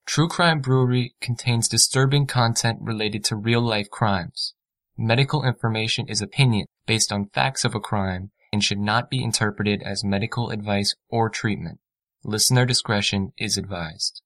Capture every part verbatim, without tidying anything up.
True Crime Brewery contains disturbing content related to real-life crimes. Medical information is opinion based on facts of a crime and should not be interpreted as medical advice or treatment. Listener discretion is advised.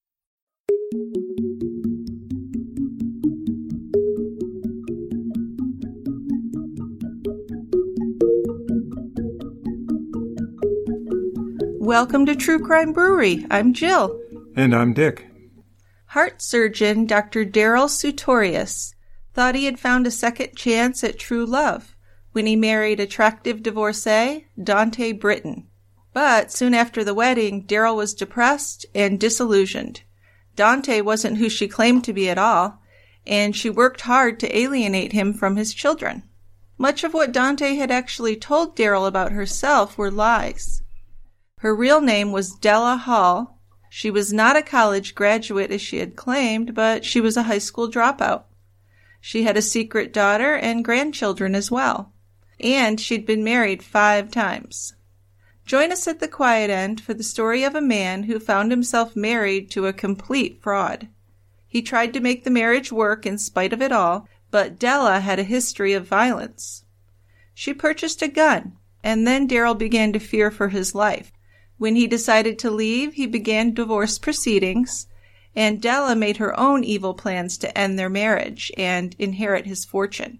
Welcome to True Crime Brewery. I'm Jill. And I'm Dick. Heart surgeon Doctor Daryl Sutorius thought he had found a second chance at true love when he married attractive divorcee Dante Britton. But soon after the wedding, Daryl was depressed and disillusioned. Dante wasn't who she claimed to be at all, and she worked hard to alienate him from his children. Much of what Dante had actually told Daryl about herself were lies. Her real name was Della Hall. She was not a college graduate as she had claimed, but she was a high school dropout. She had a secret daughter and grandchildren as well, and she'd been married five times. Join us at the quiet end for the story of a man who found himself married to a complete fraud. He tried to make the marriage work in spite of it all, but Della had a history of violence. She purchased a gun, and then Daryl began to fear for his life. When he decided to leave, he began divorce proceedings, and Della made her own evil plans to end their marriage and inherit his fortune.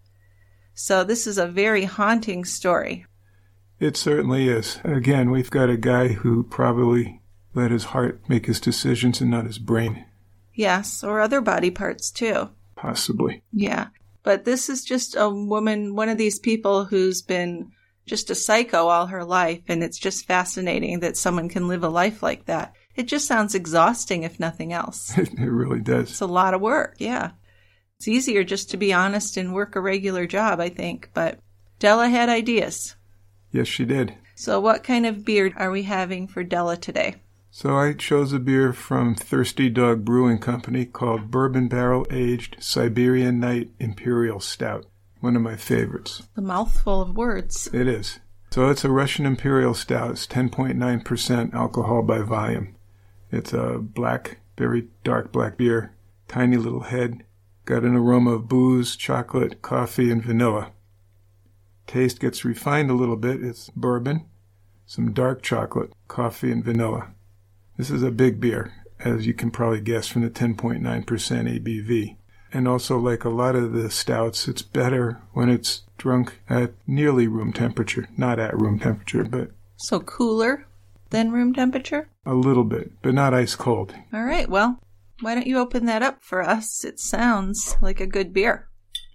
So this is a very haunting story. It certainly is. Again, we've got a guy who probably let his heart make his decisions and not his brain. Yes, or other body parts too. Possibly. Yeah, but this is just a woman, one of these people who's been just a psycho all her life, and it's just fascinating that someone can live a life like that. It just sounds exhausting, if nothing else. It really does. It's a lot of work, yeah. It's easier just to be honest and work a regular job, I think, but Della had ideas. Yes, she did. So what kind of beer are we having for Della today? So I chose a beer from Thirsty Dog Brewing Company called Bourbon Barrel Aged Siberian Night Imperial Stout. One of my favorites. A mouthful of words. It is. So it's a Russian Imperial Stout. It's ten point nine percent alcohol by volume. It's a black, very dark black beer. Tiny little head. Got an aroma of booze, chocolate, coffee, and vanilla. Taste gets refined a little bit. It's bourbon, some dark chocolate, coffee, and vanilla. This is a big beer, as you can probably guess from the ten point nine percent A B V. And also, like a lot of the stouts, it's better when it's drunk at nearly room temperature. Not at room temperature, but... So cooler than room temperature? A little bit, but not ice cold. All right, well, why don't you open that up for us? It sounds like a good beer.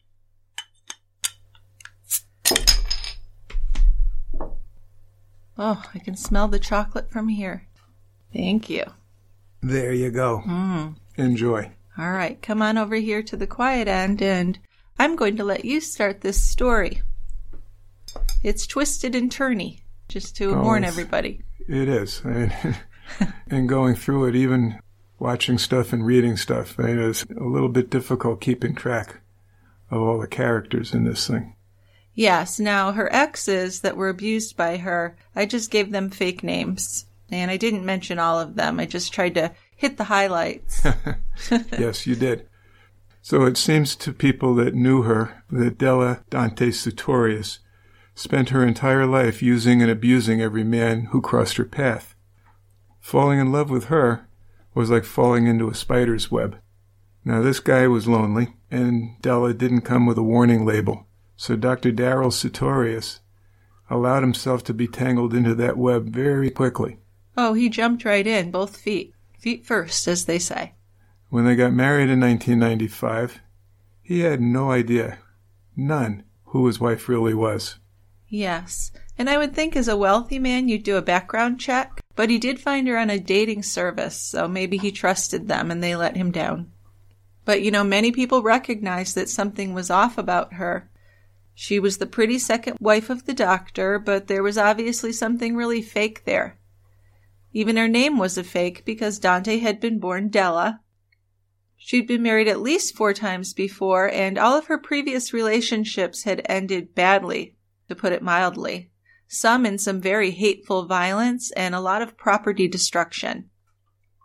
Oh, I can smell the chocolate from here. Thank you. There you go. Mm. Enjoy. All right, come on over here to the quiet end, and I'm going to let you start this story. It's twisted and turny, just to oh, warn everybody. It is. I, and going through it, even watching stuff and reading stuff, I mean, it's a little bit difficult keeping track of all the characters in this thing. Yes, now her exes that were abused by her, I just gave them fake names. And I didn't mention all of them. I just tried to hit the highlights. Yes, you did. So it seems to people that knew her that Della Dante Sutorius spent her entire life using and abusing every man who crossed her path. Falling in love with her was like falling into a spider's web. Now, this guy was lonely, and Della didn't come with a warning label. So Doctor Daryl Sutorius allowed himself to be tangled into that web very quickly. Oh, he jumped right in, both feet. Feet first, as they say. When they got married in nineteen ninety-five, he had no idea, none, who his wife really was. Yes, and I would think as a wealthy man you'd do a background check, but he did find her on a dating service, so maybe he trusted them and they let him down. But, you know, many people recognized that something was off about her. She was the pretty second wife of the doctor, but there was obviously something really fake there. Even her name was a fake because Dante had been born Della. She'd been married at least four times before, and all of her previous relationships had ended badly, to put it mildly. Some in some very hateful violence and a lot of property destruction.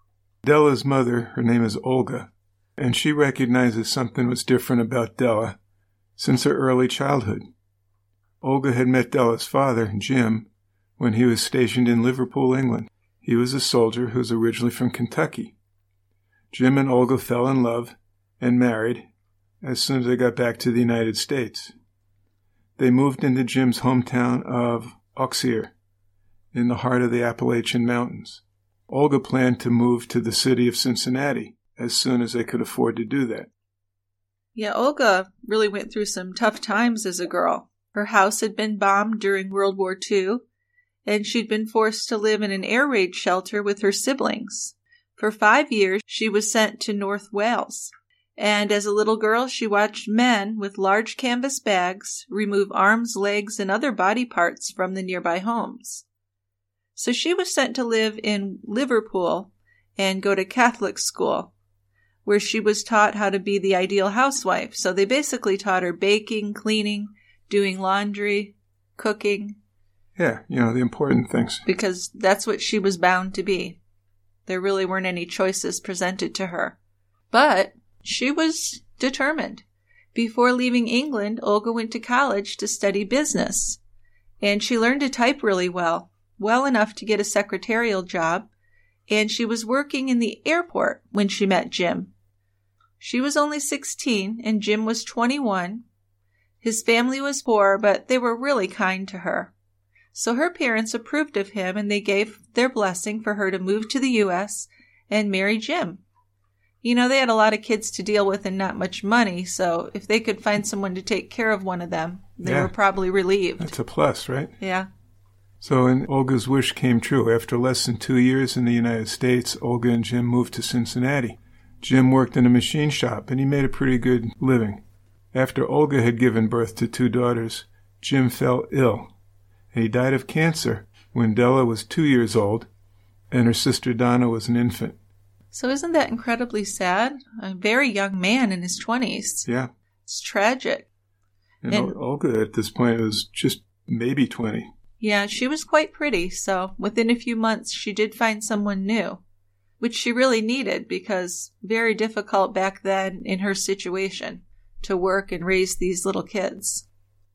Della's mother, her name is Olga, and she recognizes something was different about Della since her early childhood. Olga had met Della's father, Jim, when he was stationed in Liverpool, England. He was a soldier who was originally from Kentucky. Jim and Olga fell in love and married as soon as they got back to the United States. They moved into Jim's hometown of Auxerre, in the heart of the Appalachian Mountains. Olga planned to move to the city of Cincinnati as soon as they could afford to do that. Yeah, Olga really went through some tough times as a girl. Her house had been bombed during World War Two, and she'd been forced to live in an air raid shelter with her siblings. For five years, she was sent to North Wales, and as a little girl, she watched men with large canvas bags remove arms, legs, and other body parts from the nearby homes. So she was sent to live in Liverpool and go to Catholic school, where she was taught how to be the ideal housewife. So they basically taught her baking, cleaning, doing laundry, cooking. Yeah, you know, the important things. Because that's what she was bound to be. There really weren't any choices presented to her. But she was determined. Before leaving England, Olga went to college to study business. And she learned to type really well, well enough to get a secretarial job. And she was working in the airport when she met Jim. She was only sixteen, and Jim was twenty-one. His family was poor, but they were really kind to her. So her parents approved of him, and they gave their blessing for her to move to the U S and marry Jim. You know, they had a lot of kids to deal with and not much money, so if they could find someone to take care of one of them, they yeah. were probably relieved. That's a plus, right? Yeah. So and Olga's wish came true. After less than two years in the United States, Olga and Jim moved to Cincinnati. Jim worked in a machine shop, and he made a pretty good living. After Olga had given birth to two daughters, Jim fell ill, and he died of cancer when Della was two years old, and her sister Donna was an infant. So isn't that incredibly sad? A very young man in his twenties. Yeah. It's tragic. And, and Olga at this point was just maybe twenty. Yeah, she was quite pretty, so within a few months she did find someone new, which she really needed because very difficult back then in her situation to work and raise these little kids.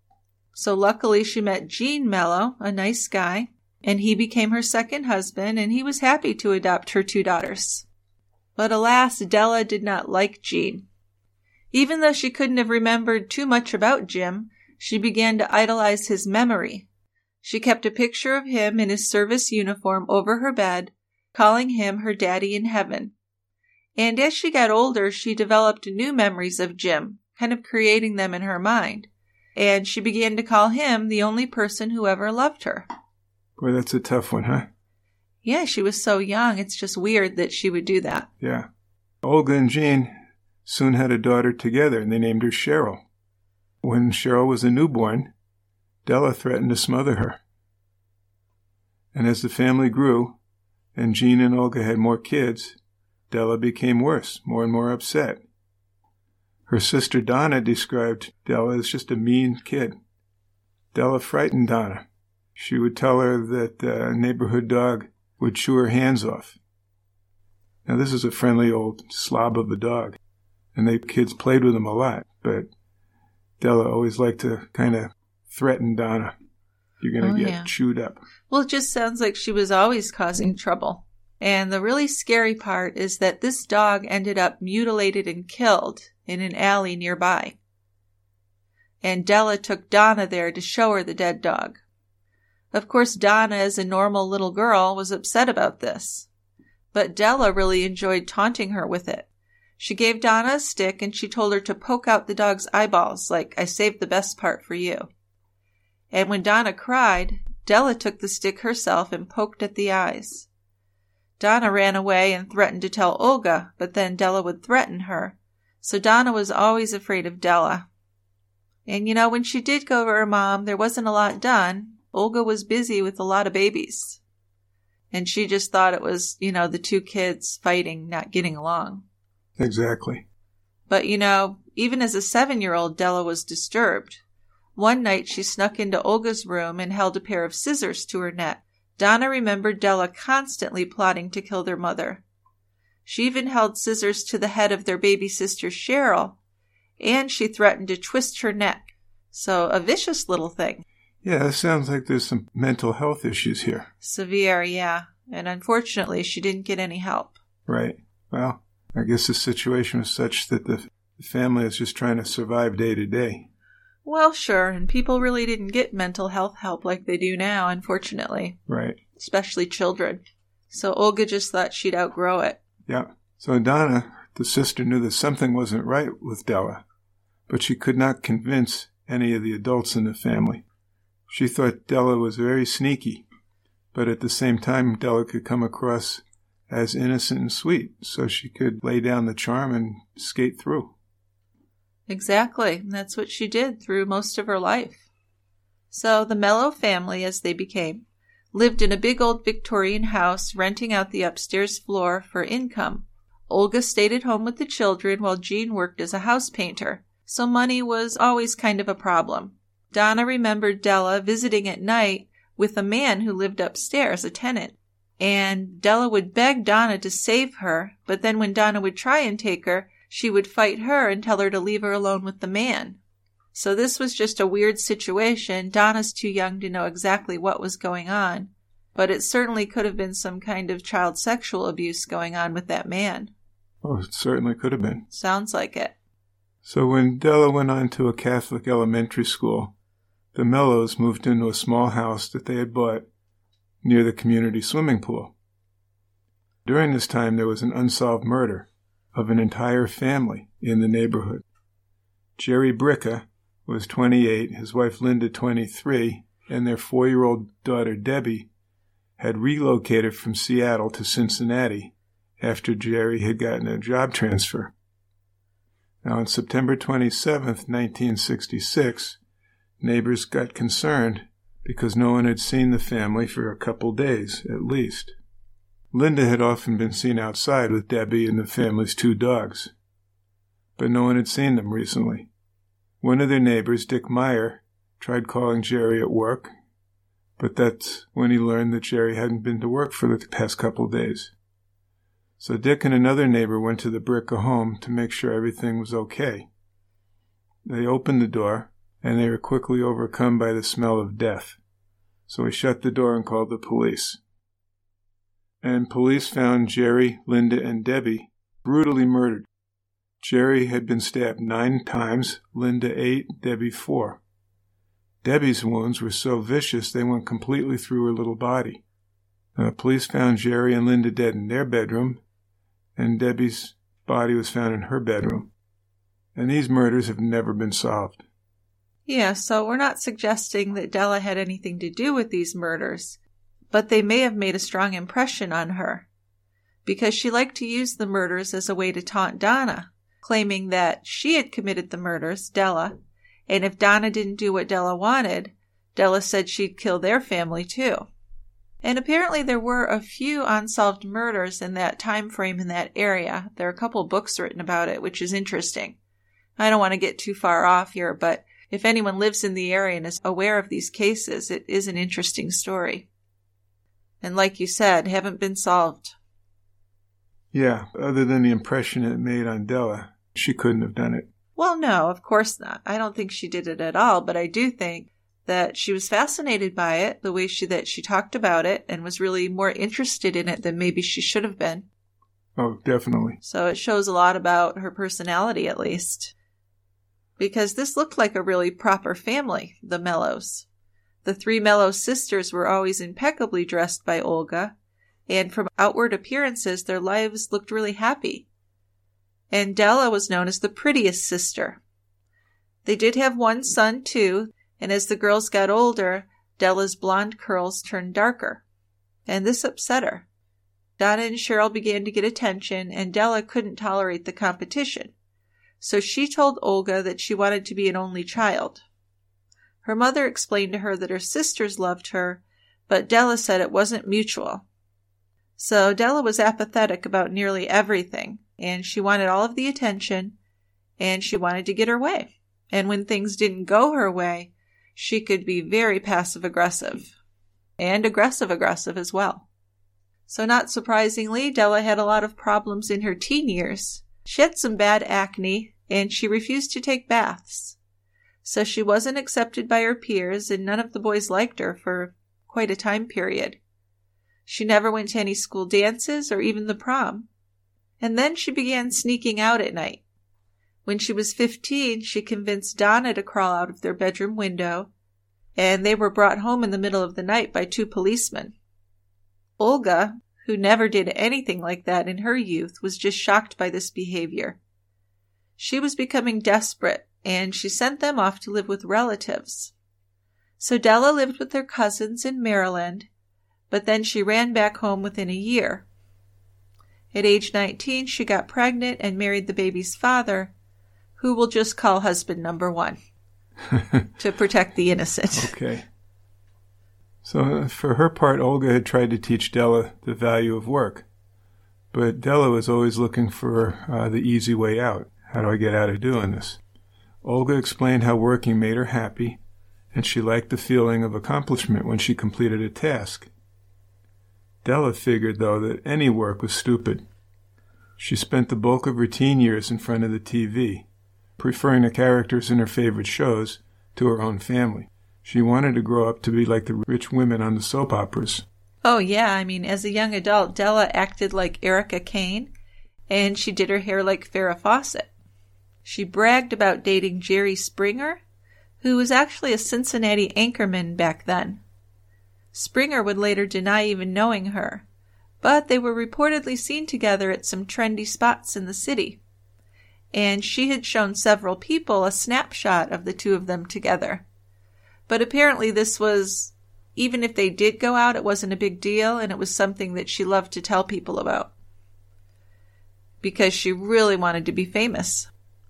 So luckily she met Gene Mello, a nice guy, and he became her second husband, and he was happy to adopt her two daughters. But alas, Della did not like Gene. Even though she couldn't have remembered too much about Jim, she began to idolize his memory. She kept a picture of him in his service uniform over her bed, calling him her daddy in heaven. And as she got older, she developed new memories of Jim, kind of creating them in her mind. And she began to call him the only person who ever loved her. Boy, that's a tough one, huh? Yeah, she was so young. It's just weird that she would do that. Yeah. Olga and Gene soon had a daughter together, and they named her Cheryl. When Cheryl was a newborn, Della threatened to smother her. And as the family grew, and Gene and Olga had more kids, Della became worse, more and more upset. Her sister Donna described Della as just a mean kid. Della frightened Donna. She would tell her that the neighborhood dog would chew her hands off. Now, this is a friendly old slob of a dog, and the kids played with him a lot, but Della always liked to kind of threaten Donna. You're going to oh, get yeah. chewed up. Well, it just sounds like she was always causing trouble. And the really scary part is that this dog ended up mutilated and killed in an alley nearby. And Della took Donna there to show her the dead dog. Of course, Donna, as a normal little girl, was upset about this. But Della really enjoyed taunting her with it. She gave Donna a stick and she told her to poke out the dog's eyeballs, like, I saved the best part for you. And when Donna cried, Della took the stick herself and poked at the eyes. Donna ran away and threatened to tell Olga, but then Della would threaten her. So Donna was always afraid of Della. And you know, when she did go to her mom, there wasn't a lot done. Olga was busy with a lot of babies. And she just thought it was, you know, the two kids fighting, not getting along. Exactly. But, you know, even as a seven-year-old, Della was disturbed. One night she snuck into Olga's room and held a pair of scissors to her neck. Donna remembered Della constantly plotting to kill their mother. She even held scissors to the head of their baby sister Cheryl, and she threatened to twist her neck. So a vicious little thing. Yeah, it sounds like there's some mental health issues here. Severe, yeah. And unfortunately, she didn't get any help. Right. Well, I guess the situation was such that the family is just trying to survive day to day. Well, sure, and people really didn't get mental health help like they do now, unfortunately. Right. Especially children. So Olga just thought she'd outgrow it. Yeah. So Donna, the sister, knew that something wasn't right with Della, but she could not convince any of the adults in the family. She thought Della was very sneaky, but at the same time, Della could come across as innocent and sweet, so she could lay down the charm and skate through. Exactly. That's what she did through most of her life. So the Mello family, as they became, lived in a big old Victorian house, renting out the upstairs floor for income. Olga stayed at home with the children while Jean worked as a house painter, so money was always kind of a problem. Donna remembered Della visiting at night with a man who lived upstairs, a tenant. And Della would beg Donna to save her, but then when Donna would try and take her, she would fight her and tell her to leave her alone with the man. So this was just a weird situation. Donna's too young to know exactly what was going on, but it certainly could have been some kind of child sexual abuse going on with that man. Oh, it certainly could have been. Sounds like it. So when Della went on to a Catholic elementary school, the Mellos moved into a small house that they had bought near the community swimming pool. During this time, there was an unsolved murder of an entire family in the neighborhood. Jerry Bricka was twenty-eight, his wife Linda twenty-three, and their four-year-old daughter Debbie had relocated from Seattle to Cincinnati after Jerry had gotten a job transfer. Now, on September twenty-seventh, nineteen sixty-six, neighbors got concerned because no one had seen the family for a couple days, at least. Linda had often been seen outside with Debbie and the family's two dogs, but no one had seen them recently. One of their neighbors, Dick Meyer, tried calling Jerry at work, but that's when he learned that Jerry hadn't been to work for the past couple days. So Dick and another neighbor went to the Bricka home to make sure everything was okay. They opened the door, and they were quickly overcome by the smell of death. So he shut the door and called the police. And police found Jerry, Linda, and Debbie brutally murdered. Jerry had been stabbed nine times, Linda eight, Debbie four. Debbie's wounds were so vicious they went completely through her little body. Uh, police found Jerry and Linda dead in their bedroom, and Debbie's body was found in her bedroom. And these murders have never been solved. Yeah, so we're not suggesting that Della had anything to do with these murders, but they may have made a strong impression on her, because she liked to use the murders as a way to taunt Donna, claiming that she had committed the murders, Della, and if Donna didn't do what Della wanted, Della said she'd kill their family too. And apparently there were a few unsolved murders in that time frame in that area. There are a couple books written about it, which is interesting. I don't want to get too far off here, but if anyone lives in the area and is aware of these cases, it is an interesting story. And like you said, haven't been solved. Yeah, other than the impression it made on Della, she couldn't have done it. Well, no, of course not. I don't think she did it at all, but I do think that she was fascinated by it, the way she that she talked about it, and was really more interested in it than maybe she should have been. Oh, definitely. So it shows a lot about her personality, at least. Because this looked like a really proper family, the Mellos. The three Mello sisters were always impeccably dressed by Olga, and from outward appearances, their lives looked really happy. And Della was known as the prettiest sister. They did have one son, too, and as the girls got older, Della's blonde curls turned darker. And this upset her. Donna and Cheryl began to get attention, and Della couldn't tolerate the competition. So she told Olga that she wanted to be an only child. Her mother explained to her that her sisters loved her, but Della said it wasn't mutual. So Della was apathetic about nearly everything, and she wanted all of the attention, and she wanted to get her way. And when things didn't go her way, she could be very passive-aggressive, and aggressive-aggressive as well. So not surprisingly, Della had a lot of problems in her teen years. She had some bad acne, and she refused to take baths. So she wasn't accepted by her peers, and none of the boys liked her for quite a time period. She never went to any school dances or even the prom. And then she began sneaking out at night. When she was fifteen, she convinced Donna to crawl out of their bedroom window, and they were brought home in the middle of the night by two policemen. Olga, who never did anything like that in her youth, was just shocked by this behavior. She was becoming desperate, and she sent them off to live with relatives. So Della lived with her cousins in Maryland, but then she ran back home within a year. At age nineteen, she got pregnant and married the baby's father, who we'll just call husband number one, to protect the innocent. Okay. So for her part, Olga had tried to teach Della the value of work. But Della was always looking for uh, the easy way out. How do I get out of doing this? Olga explained how working made her happy, and she liked the feeling of accomplishment when she completed a task. Della figured, though, that any work was stupid. She spent the bulk of her teen years in front of the T V, preferring the characters in her favorite shows to her own family. She wanted to grow up to be like the rich women on the soap operas. Oh, yeah. I mean, as a young adult, Della acted like Erica Kane, and she did her hair like Farrah Fawcett. She bragged about dating Jerry Springer, who was actually a Cincinnati anchorman back then. Springer would later deny even knowing her, but they were reportedly seen together at some trendy spots in the city. And she had shown several people a snapshot of the two of them together. But apparently this was, even if they did go out, it wasn't a big deal, and it was something that she loved to tell people about. Because she really wanted to be famous.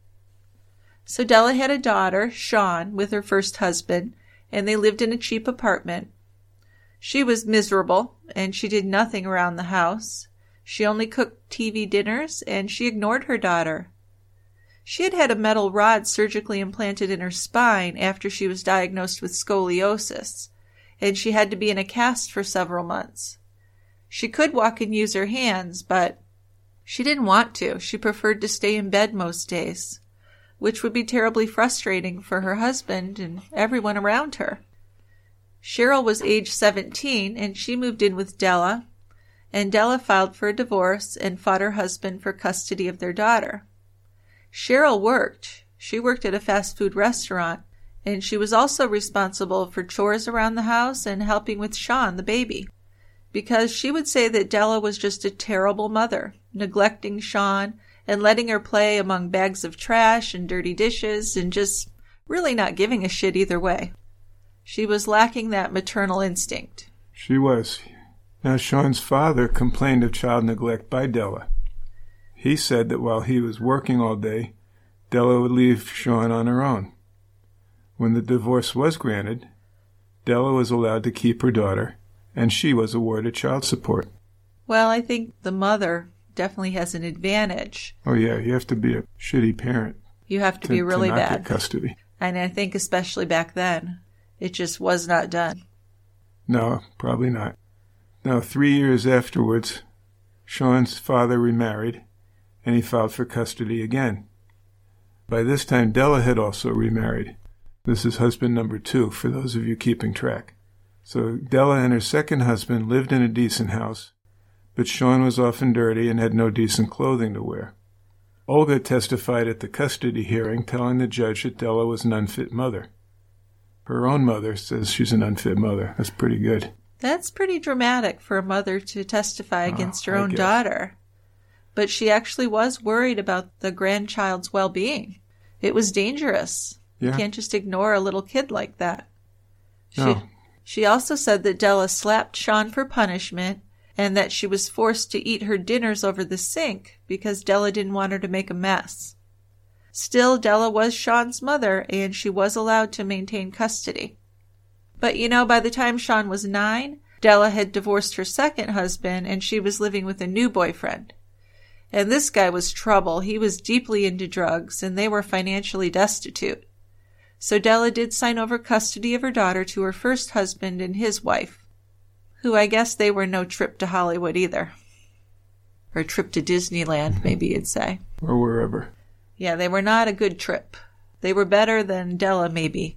So Della had a daughter, Sean, with her first husband, and they lived in a cheap apartment. She was miserable, and she did nothing around the house. She only cooked T V dinners, and she ignored her daughter. She had had a metal rod surgically implanted in her spine after she was diagnosed with scoliosis, and she had to be in a cast for several months. She could walk and use her hands, but she didn't want to. She preferred to stay in bed most days, which would be terribly frustrating for her husband and everyone around her. Cheryl was age seventeen, and she moved in with Della, and Della filed for a divorce and fought her husband for custody of their daughter. Cheryl worked. She worked at a fast food restaurant, and she was also responsible for chores around the house and helping with Sean, the baby, because she would say that Della was just a terrible mother, neglecting Sean and letting her play among bags of trash and dirty dishes and just really not giving a shit either way. She was lacking that maternal instinct. She was. Now, Sean's father complained of child neglect by Della. He said that while he was working all day, Della would leave Sean on her own. When the divorce was granted, Della was allowed to keep her daughter, and she was awarded child support. Well, I think the mother definitely has an advantage. Oh, yeah, you have to be a shitty parent. You have to, to be really to not bad. Get custody. And I think especially back then, it just was not done. No, probably not. Now, three years afterwards, Sean's father remarried, and he filed for custody again. By this time, Della had also remarried. This is husband number two, for those of you keeping track. So Della and her second husband lived in a decent house, but Sean was often dirty and had no decent clothing to wear. Olga testified at the custody hearing, telling the judge that Della was an unfit mother. Her own mother says she's an unfit mother. That's pretty good. That's pretty dramatic for a mother to testify against oh, her I own guess. daughter. But she actually was worried about the grandchild's well-being. It was dangerous. Yeah. You can't just ignore a little kid like that. She, No. she also said that Della slapped Sean for punishment and that she was forced to eat her dinners over the sink because Della didn't want her to make a mess. Still, Della was Sean's mother, and she was allowed to maintain custody. But, you know, by the time Sean was nine, Della had divorced her second husband, and she was living with a new boyfriend. And this guy was trouble. He was deeply into drugs, and they were financially destitute. So Della did sign over custody of her daughter to her first husband and his wife, who I guess they were no trip to Hollywood either. Or trip to Disneyland, maybe you'd say. Or wherever. Yeah, they were not a good trip. They were better than Della, maybe.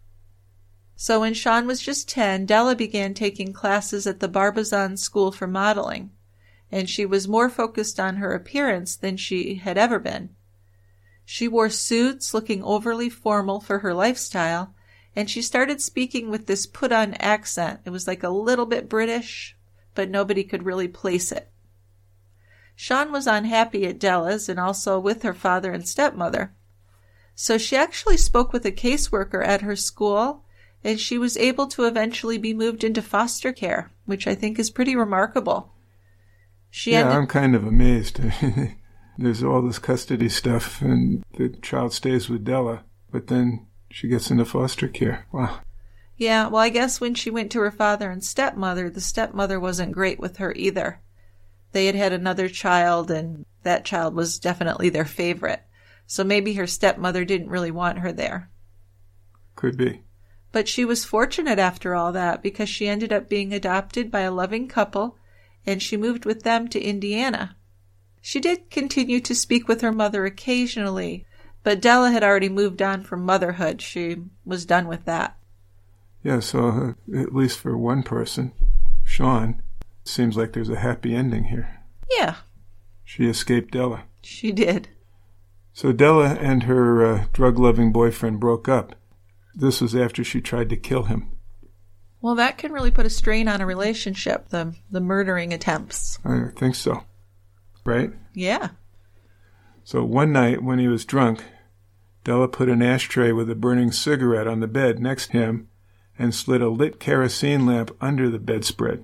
So when Sean was just ten, Della began taking classes at the Barbizon School for Modeling, and she was more focused on her appearance than she had ever been. She wore suits, looking overly formal for her lifestyle, and she started speaking with this put-on accent. It was like a little bit British, but nobody could really place it. Sean was unhappy at Della's and also with her father and stepmother. So she actually spoke with a caseworker at her school, and she was able to eventually be moved into foster care, which I think is pretty remarkable. She yeah, ended- I'm kind of amazed. There's all this custody stuff, and the child stays with Della, but then she gets into foster care. Wow. Yeah, well, I guess when she went to her father and stepmother, the stepmother wasn't great with her either. They had had another child, and that child was definitely their favorite. So maybe her stepmother didn't really want her there. Could be. But she was fortunate after all that, because she ended up being adopted by a loving couple, and she moved with them to Indiana. She did continue to speak with her mother occasionally, but Della had already moved on from motherhood. She was done with that. Yeah, so uh, at least for one person, Sean, it seems like there's a happy ending here. Yeah. She escaped Della. She did. So Della and her uh, drug-loving boyfriend broke up. This was after she tried to kill him. Well, that can really put a strain on a relationship, the the murdering attempts. I think so. Right? Yeah. So one night when he was drunk, Della put an ashtray with a burning cigarette on the bed next to him and slid a lit kerosene lamp under the bedspread.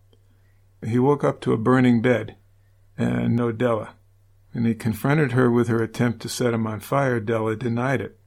He woke up to a burning bed and no Della. And he confronted her with her attempt to set him on fire. Della denied it.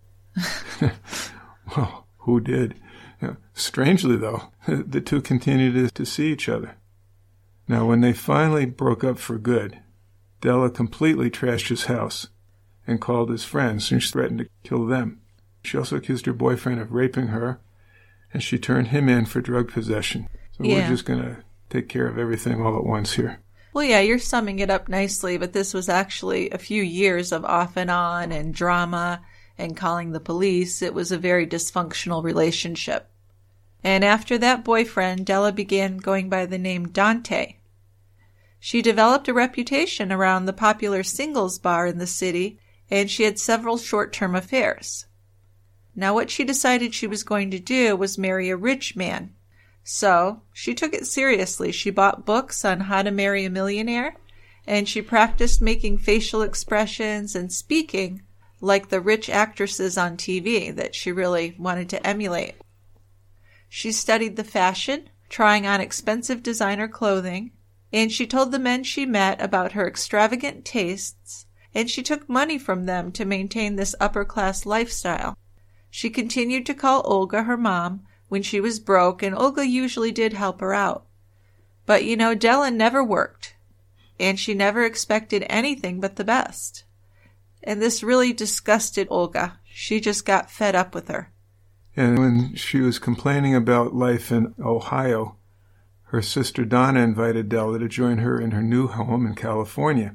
Well, who did? You know, strangely, though, the two continued to, to see each other. Now, when they finally broke up for good, Della completely trashed his house and called his friends, and she threatened to kill them. She also accused her boyfriend of raping her, and she turned him in for drug possession. So Yeah. we're just going to take care of everything all at once here. Well, yeah, you're summing it up nicely, but this was actually a few years of off and on and drama and calling the police. It was a very dysfunctional relationship. And after that boyfriend, Della began going by the name Dante. She developed a reputation around the popular singles bar in the city, and she had several short-term affairs. Now, what she decided she was going to do was marry a rich man. So, she took it seriously. She bought books on how to marry a millionaire, and she practiced making facial expressions and speaking like the rich actresses on T V that she really wanted to emulate. She studied the fashion, trying on expensive designer clothing, and she told the men she met about her extravagant tastes, and she took money from them to maintain this upper-class lifestyle. She continued to call Olga her mom when she was broke, and Olga usually did help her out. But, you know, Della never worked, and she never expected anything but the best. And this really disgusted Olga. She just got fed up with her. And when she was complaining about life in Ohio, her sister Donna invited Della to join her in her new home in California.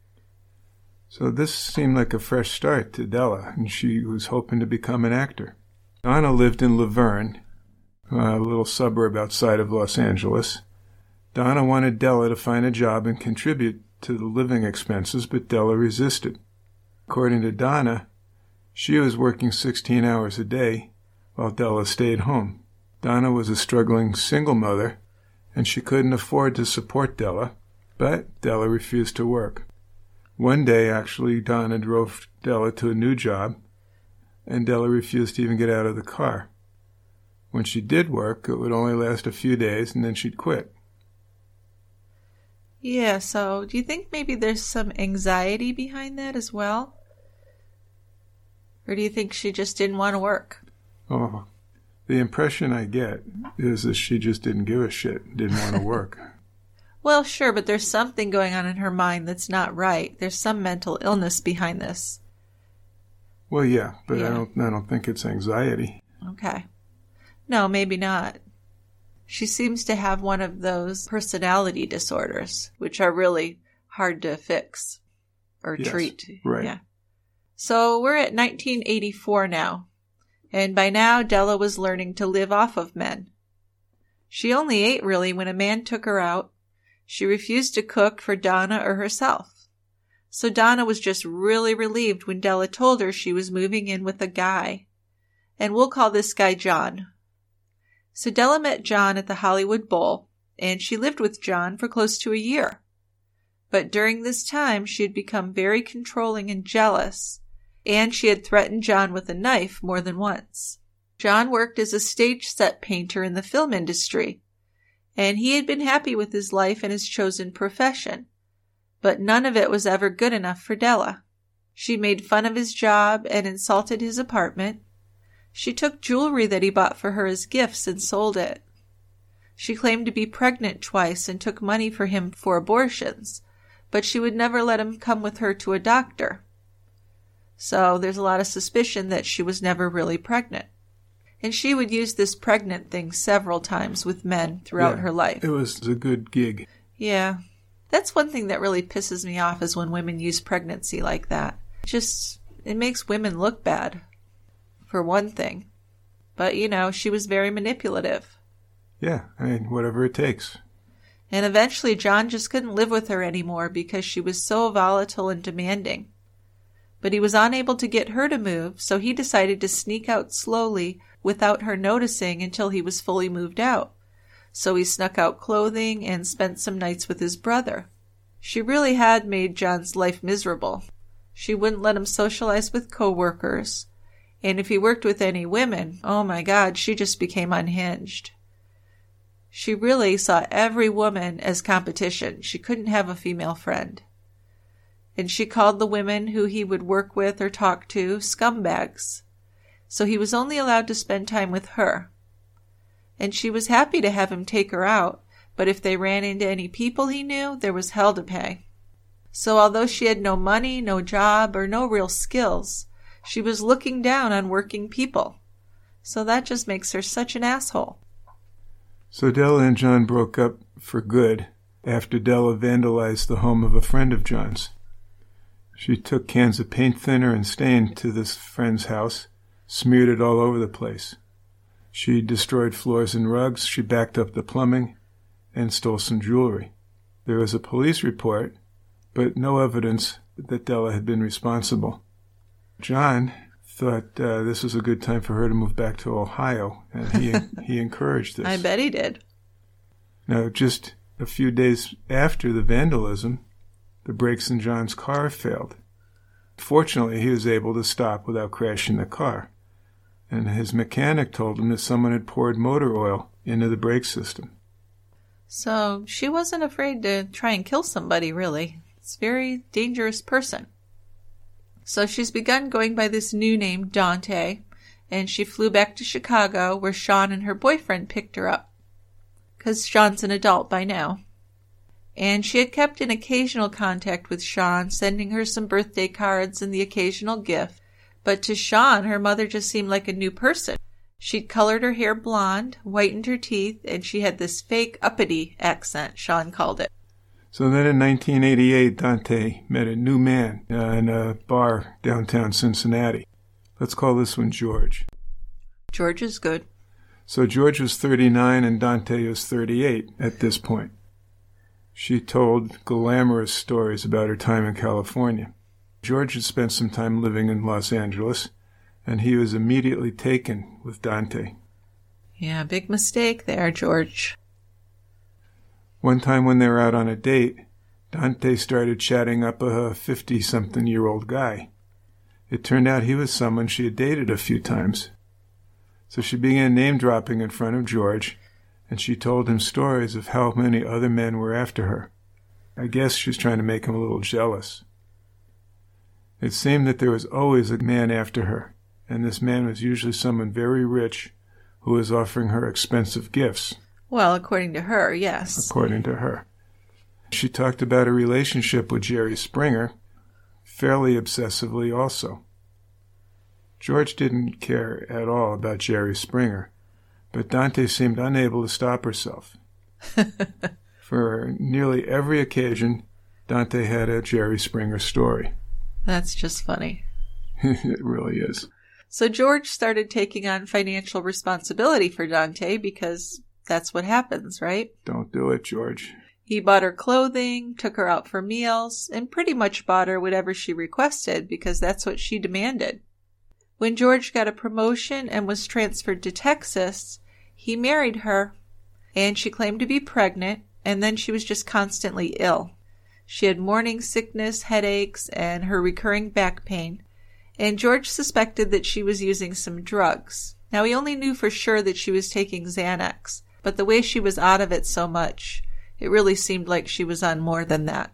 So this seemed like a fresh start to Della, and she was hoping to become an actor. Donna lived in Laverne, a little suburb outside of Los Angeles. Donna wanted Della to find a job and contribute to the living expenses, but Della resisted. According to Donna, she was working sixteen hours a day while Della stayed home. Donna was a struggling single mother, and she couldn't afford to support Della, but Della refused to work. One day, actually, Donna drove Della to a new job, and Della refused to even get out of the car. When she did work, it would only last a few days, and then she'd quit. Yeah, so do you think maybe there's some anxiety behind that as well? Or do you think she just didn't want to work? Oh, the impression I get is that she just didn't give a shit, didn't want to work. Well, sure, but there's something going on in her mind that's not right. There's some mental illness behind this. Well, yeah, but Yeah. I don't I don't think it's anxiety. Okay. No, maybe not. She seems to have one of those personality disorders, which are really hard to fix or yes, treat. Right. Yeah. So we're at nineteen eighty-four now, and by now Della was learning to live off of men. She only ate really when a man took her out. She refused to cook for Donna or herself. So Donna was just really relieved when Della told her she was moving in with a guy. And we'll call this guy John. So Della met John at the Hollywood Bowl, and she lived with John for close to a year. But during this time, she had become very controlling and jealous, and she had threatened John with a knife more than once. John worked as a stage set painter in the film industry, and he had been happy with his life and his chosen profession. But none of it was ever good enough for Della. She made fun of his job and insulted his apartment. She took jewelry that he bought for her as gifts and sold it. She claimed to be pregnant twice and took money for him for abortions, but she would never let him come with her to a doctor. So there's a lot of suspicion that she was never really pregnant. And she would use this pregnant thing several times with men throughout yeah, her life. It was a good gig. Yeah. That's one thing that really pisses me off is when women use pregnancy like that. Just, it makes women look bad, for one thing. But, you know, she was very manipulative. Yeah, I mean, whatever it takes. And eventually John just couldn't live with her anymore because she was so volatile and demanding. But he was unable to get her to move, so he decided to sneak out slowly without her noticing until he was fully moved out. So he snuck out clothing and spent some nights with his brother. She really had made John's life miserable. She wouldn't let him socialize with co-workers. And if he worked with any women, oh my God, she just became unhinged. She really saw every woman as competition. She couldn't have a female friend. And she called the women who he would work with or talk to scumbags. So he was only allowed to spend time with her. And she was happy to have him take her out, but if they ran into any people he knew, there was hell to pay. So although she had no money, no job, or no real skills, she was looking down on working people. So that just makes her such an asshole. So Della and John broke up for good after Della vandalized the home of a friend of John's. She took cans of paint thinner and stain to this friend's house, smeared it all over the place. She destroyed floors and rugs, she backed up the plumbing, and stole some jewelry. There was a police report, but no evidence that Della had been responsible. John thought uh, this was a good time for her to move back to Ohio, and he he encouraged this. I bet he did. Now, just a few days after the vandalism, the brakes in John's car failed. Fortunately, he was able to stop without crashing the car, and his mechanic told him that someone had poured motor oil into the brake system. So she wasn't afraid to try and kill somebody, really. It's a very dangerous person. So she's begun going by this new name, Dante, and she flew back to Chicago where Sean and her boyfriend picked her up, because Sean's an adult by now. And she had kept in occasional contact with Sean, sending her some birthday cards and the occasional gift. But to Sean, her mother just seemed like a new person. She'd colored her hair blonde, whitened her teeth, and she had this fake uppity accent, Sean called it. So then in nineteen eighty-eight, Dante met a new man uh, in a bar downtown Cincinnati. Let's call this one George. George is good. So George was thirty-nine and Dante was thirty-eight at this point. She told glamorous stories about her time in California. George had spent some time living in Los Angeles, and he was immediately taken with Dante. Yeah, big mistake there, George. One time when they were out on a date, Dante started chatting up a fifty-something-year-old guy. It turned out he was someone she had dated a few times. So she began name-dropping in front of George, and she told him stories of how many other men were after her. I guess she was trying to make him a little jealous. It seemed that there was always a man after her, and this man was usually someone very rich who was offering her expensive gifts. Well, according to her, yes. According to her. She talked about a relationship with Jerry Springer, fairly obsessively also. George didn't care at all about Jerry Springer, but Dante seemed unable to stop herself. For nearly every occasion, Dante had a Jerry Springer story. That's just funny. It really is. So George started taking on financial responsibility for Dante because that's what happens, right? Don't do it, George. He bought her clothing, took her out for meals, and pretty much bought her whatever she requested because that's what she demanded. When George got a promotion and was transferred to Texas, he married her, and she claimed to be pregnant, and then she was just constantly ill. She had morning sickness, headaches, and her recurring back pain, and George suspected that she was using some drugs. Now, he only knew for sure that she was taking Xanax, but the way she was out of it so much, it really seemed like she was on more than that.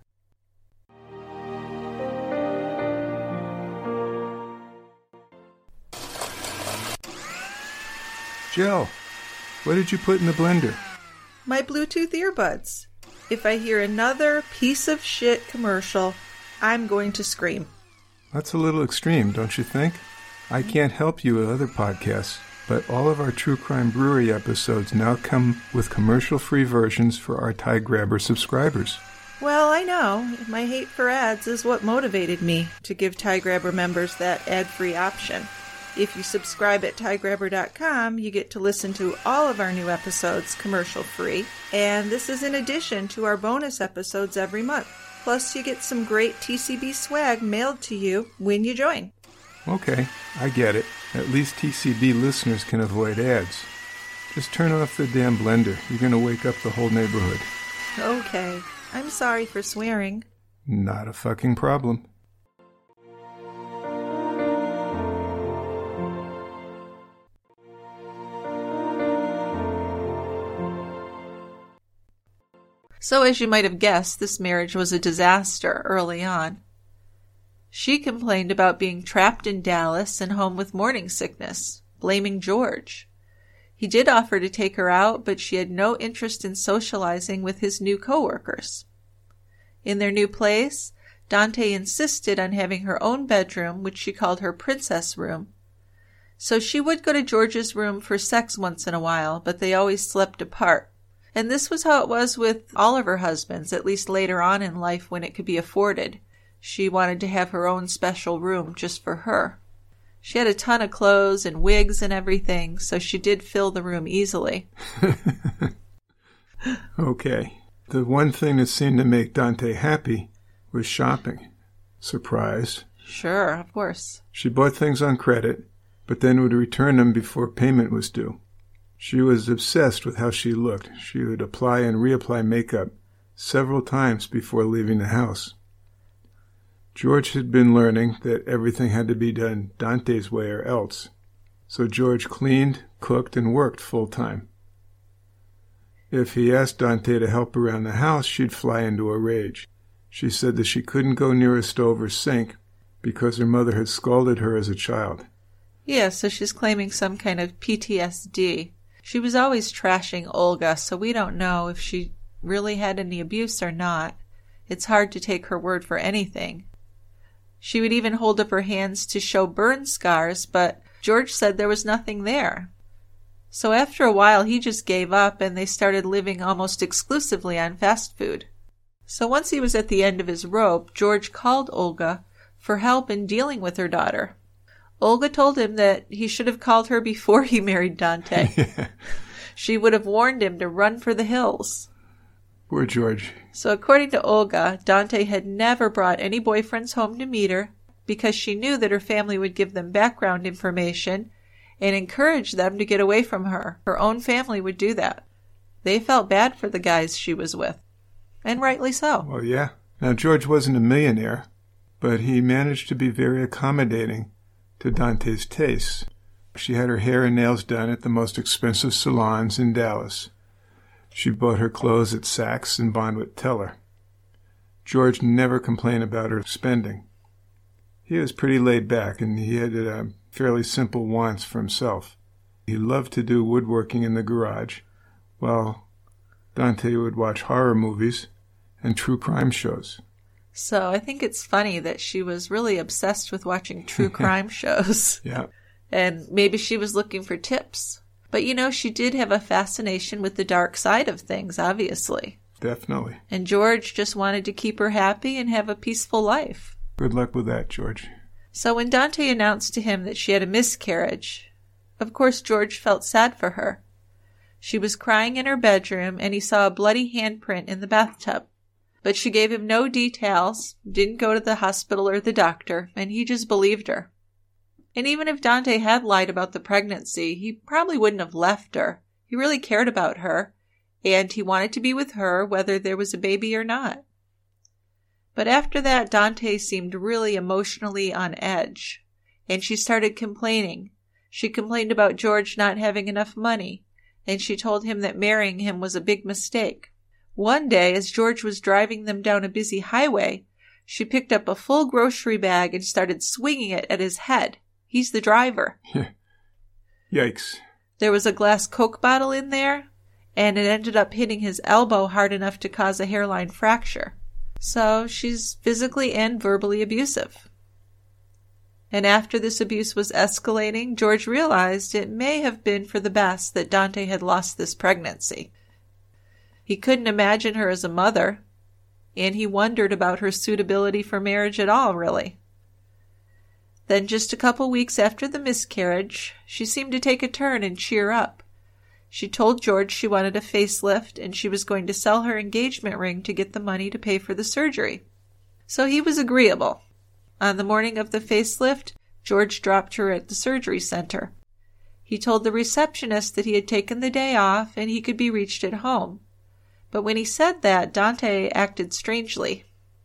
Jill, what did you put in the blender? My Bluetooth earbuds. If I hear another piece of shit commercial, I'm going to scream. That's a little extreme, don't you think? I can't help you with other podcasts, but all of our True Crime Brewery episodes now come with commercial-free versions for our Tie Grabber subscribers. Well, I know. My hate for ads is what motivated me to give Tie Grabber members that ad-free option. If you subscribe at tie grabber dot com, you get to listen to all of our new episodes commercial-free, and this is in addition to our bonus episodes every month. Plus, you get some great T C B swag mailed to you when you join. Okay, I get it. At least T C B listeners can avoid ads. Just turn off the damn blender. You're going to wake up the whole neighborhood. Okay. I'm sorry for swearing. Not a fucking problem. So, as you might have guessed, this marriage was a disaster early on. She complained about being trapped in Dallas and home with morning sickness, blaming George. He did offer to take her out, but she had no interest in socializing with his new coworkers. In their new place, Dante insisted on having her own bedroom, which she called her princess room. So she would go to George's room for sex once in a while, but they always slept apart. And this was how it was with all of her husbands, at least later on in life when it could be afforded. She wanted to have her own special room just for her. She had a ton of clothes and wigs and everything, so she did fill the room easily. Okay. The one thing that seemed to make Dante happy was shopping. Surprise. Sure, of course. She bought things on credit, but then would return them before payment was due. She was obsessed with how she looked. She would apply and reapply makeup several times before leaving the house. George had been learning that everything had to be done Dante's way or else, so George cleaned, cooked, and worked full-time. If he asked Dante to help around the house, she'd fly into a rage. She said that she couldn't go near a stove or sink because her mother had scolded her as a child. Yeah, so she's claiming some kind of P T S D. She was always trashing Olga, so we don't know if she really had any abuse or not. It's hard to take her word for anything. She would even hold up her hands to show burn scars, but George said there was nothing there. So after a while, he just gave up, and they started living almost exclusively on fast food. So once he was at the end of his rope, George called Olga for help in dealing with her daughter. Olga told him that he should have called her before he married Dante. Yeah. She would have warned him to run for the hills. Poor George. So according to Olga, Dante had never brought any boyfriends home to meet her because she knew that her family would give them background information and encourage them to get away from her. Her own family would do that. They felt bad for the guys she was with. And rightly so. Well, yeah. Now, George wasn't a millionaire, but he managed to be very accommodating to Dante's tastes. She had her hair and nails done at the most expensive salons in Dallas. She bought her clothes at Saks and Bonwit Teller. George never complained about her spending. He was pretty laid back, and he had uh, fairly simple wants for himself. He loved to do woodworking in the garage, while Dante would watch horror movies and true crime shows. So I think it's funny that she was really obsessed with watching true crime shows. Yeah. And maybe she was looking for tips. But you know, she did have a fascination with the dark side of things, obviously. Definitely. And George just wanted to keep her happy and have a peaceful life. Good luck with that, George. So when Dante announced to him that she had a miscarriage, of course George felt sad for her. She was crying in her bedroom, and he saw a bloody handprint in the bathtub. But she gave him no details, didn't go to the hospital or the doctor, and he just believed her. And even if Dante had lied about the pregnancy, he probably wouldn't have left her. He really cared about her, and he wanted to be with her whether there was a baby or not. But after that, Dante seemed really emotionally on edge, and she started complaining. She complained about George not having enough money, and she told him that marrying him was a big mistake. One day, as George was driving them down a busy highway, she picked up a full grocery bag and started swinging it at his head. He's the driver. Yikes. There was a glass Coke bottle in there, and it ended up hitting his elbow hard enough to cause a hairline fracture. So she's physically and verbally abusive. And after this abuse was escalating, George realized it may have been for the best that Dante had lost this pregnancy. He couldn't imagine her as a mother, and he wondered about her suitability for marriage at all, really. Then just a couple weeks after the miscarriage, she seemed to take a turn and cheer up. She told George she wanted a facelift, and she was going to sell her engagement ring to get the money to pay for the surgery. So he was agreeable. On the morning of the facelift, George dropped her at the surgery center. He told the receptionist that he had taken the day off and he could be reached at home. But when he said that, Dante acted strangely.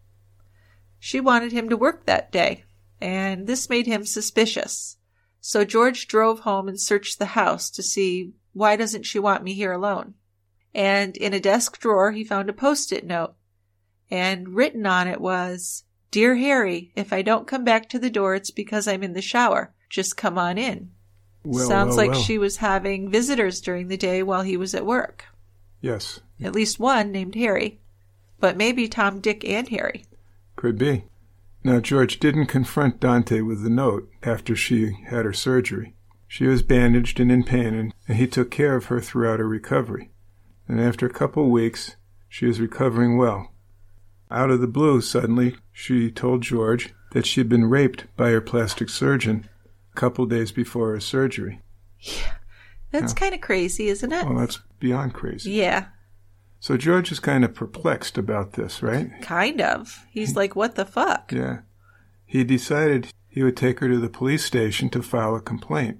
She wanted him to work that day, and this made him suspicious. So George drove home and searched the house to see, why doesn't she want me here alone? And in a desk drawer, he found a post-it note, and written on it was, "Dear Harry, if I don't come back to the door, it's because I'm in the shower. Just come on in." Well, Sounds well, like well. she was having visitors during the day while he was at work. Yes. At least one named Harry. But maybe Tom, Dick, and Harry. Could be. Now, George didn't confront Dante with the note after she had her surgery. She was bandaged and in pain, and he took care of her throughout her recovery. And after a couple weeks, she was recovering well. Out of the blue, suddenly, she told George that she had been raped by her plastic surgeon a couple days before her surgery. Yeah, that's Yeah. kind of crazy, isn't it? Well, that's beyond crazy. Yeah, So George is kind of perplexed about this, right? kind of. He's like, what the fuck? Yeah. He decided he would take her to the police station to file a complaint.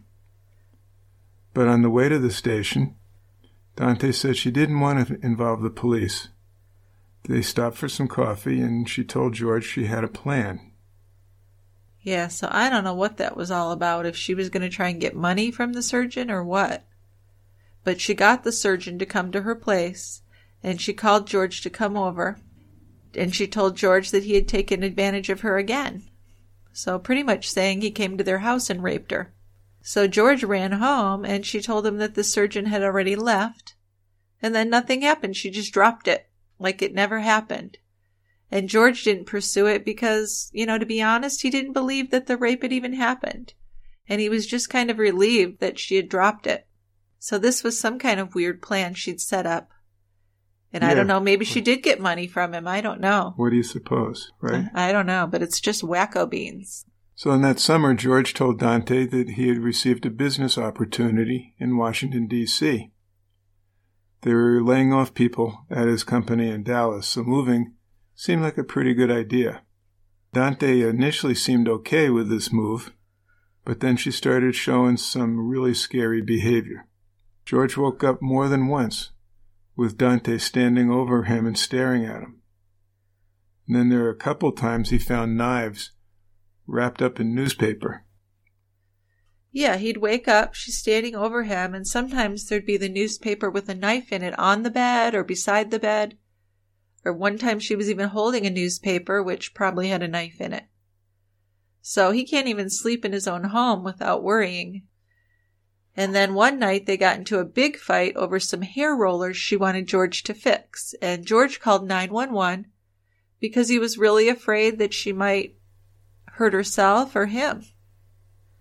But on the way to the station, Dante said she didn't want to involve the police. They stopped for some coffee, and she told George she had a plan. Yeah, so I don't know what that was all about, if she was going to try and get money from the surgeon or what. But she got the surgeon to come to her place, and she called George to come over, and she told George that he had taken advantage of her again. So pretty much saying he came to their house and raped her. So George ran home, and she told him that the surgeon had already left, and then nothing happened. She just dropped it, like it never happened. And George didn't pursue it because, you know, to be honest, he didn't believe that the rape had even happened. And he was just kind of relieved that she had dropped it. So this was some kind of weird plan she'd set up. And Yeah. I don't know, maybe she did get money from him. I don't know. What do you suppose, right? I don't know, but it's just wacko beans. So in that summer, George told Dante that he had received a business opportunity in Washington, D C They were laying off people at his company in Dallas, so moving seemed like a pretty good idea. Dante initially seemed okay with this move, but then she started showing some really scary behavior. George woke up more than once with Dante standing over him and staring at him. And then there were a couple times he found knives wrapped up in newspaper. Yeah, he'd wake up, she's standing over him, and sometimes there'd be the newspaper with a knife in it on the bed or beside the bed. Or one time she was even holding a newspaper, which probably had a knife in it. So he can't even sleep in his own home without worrying. And then one night they got into a big fight over some hair rollers she wanted George to fix. And George called nine one one because he was really afraid that she might hurt herself or him.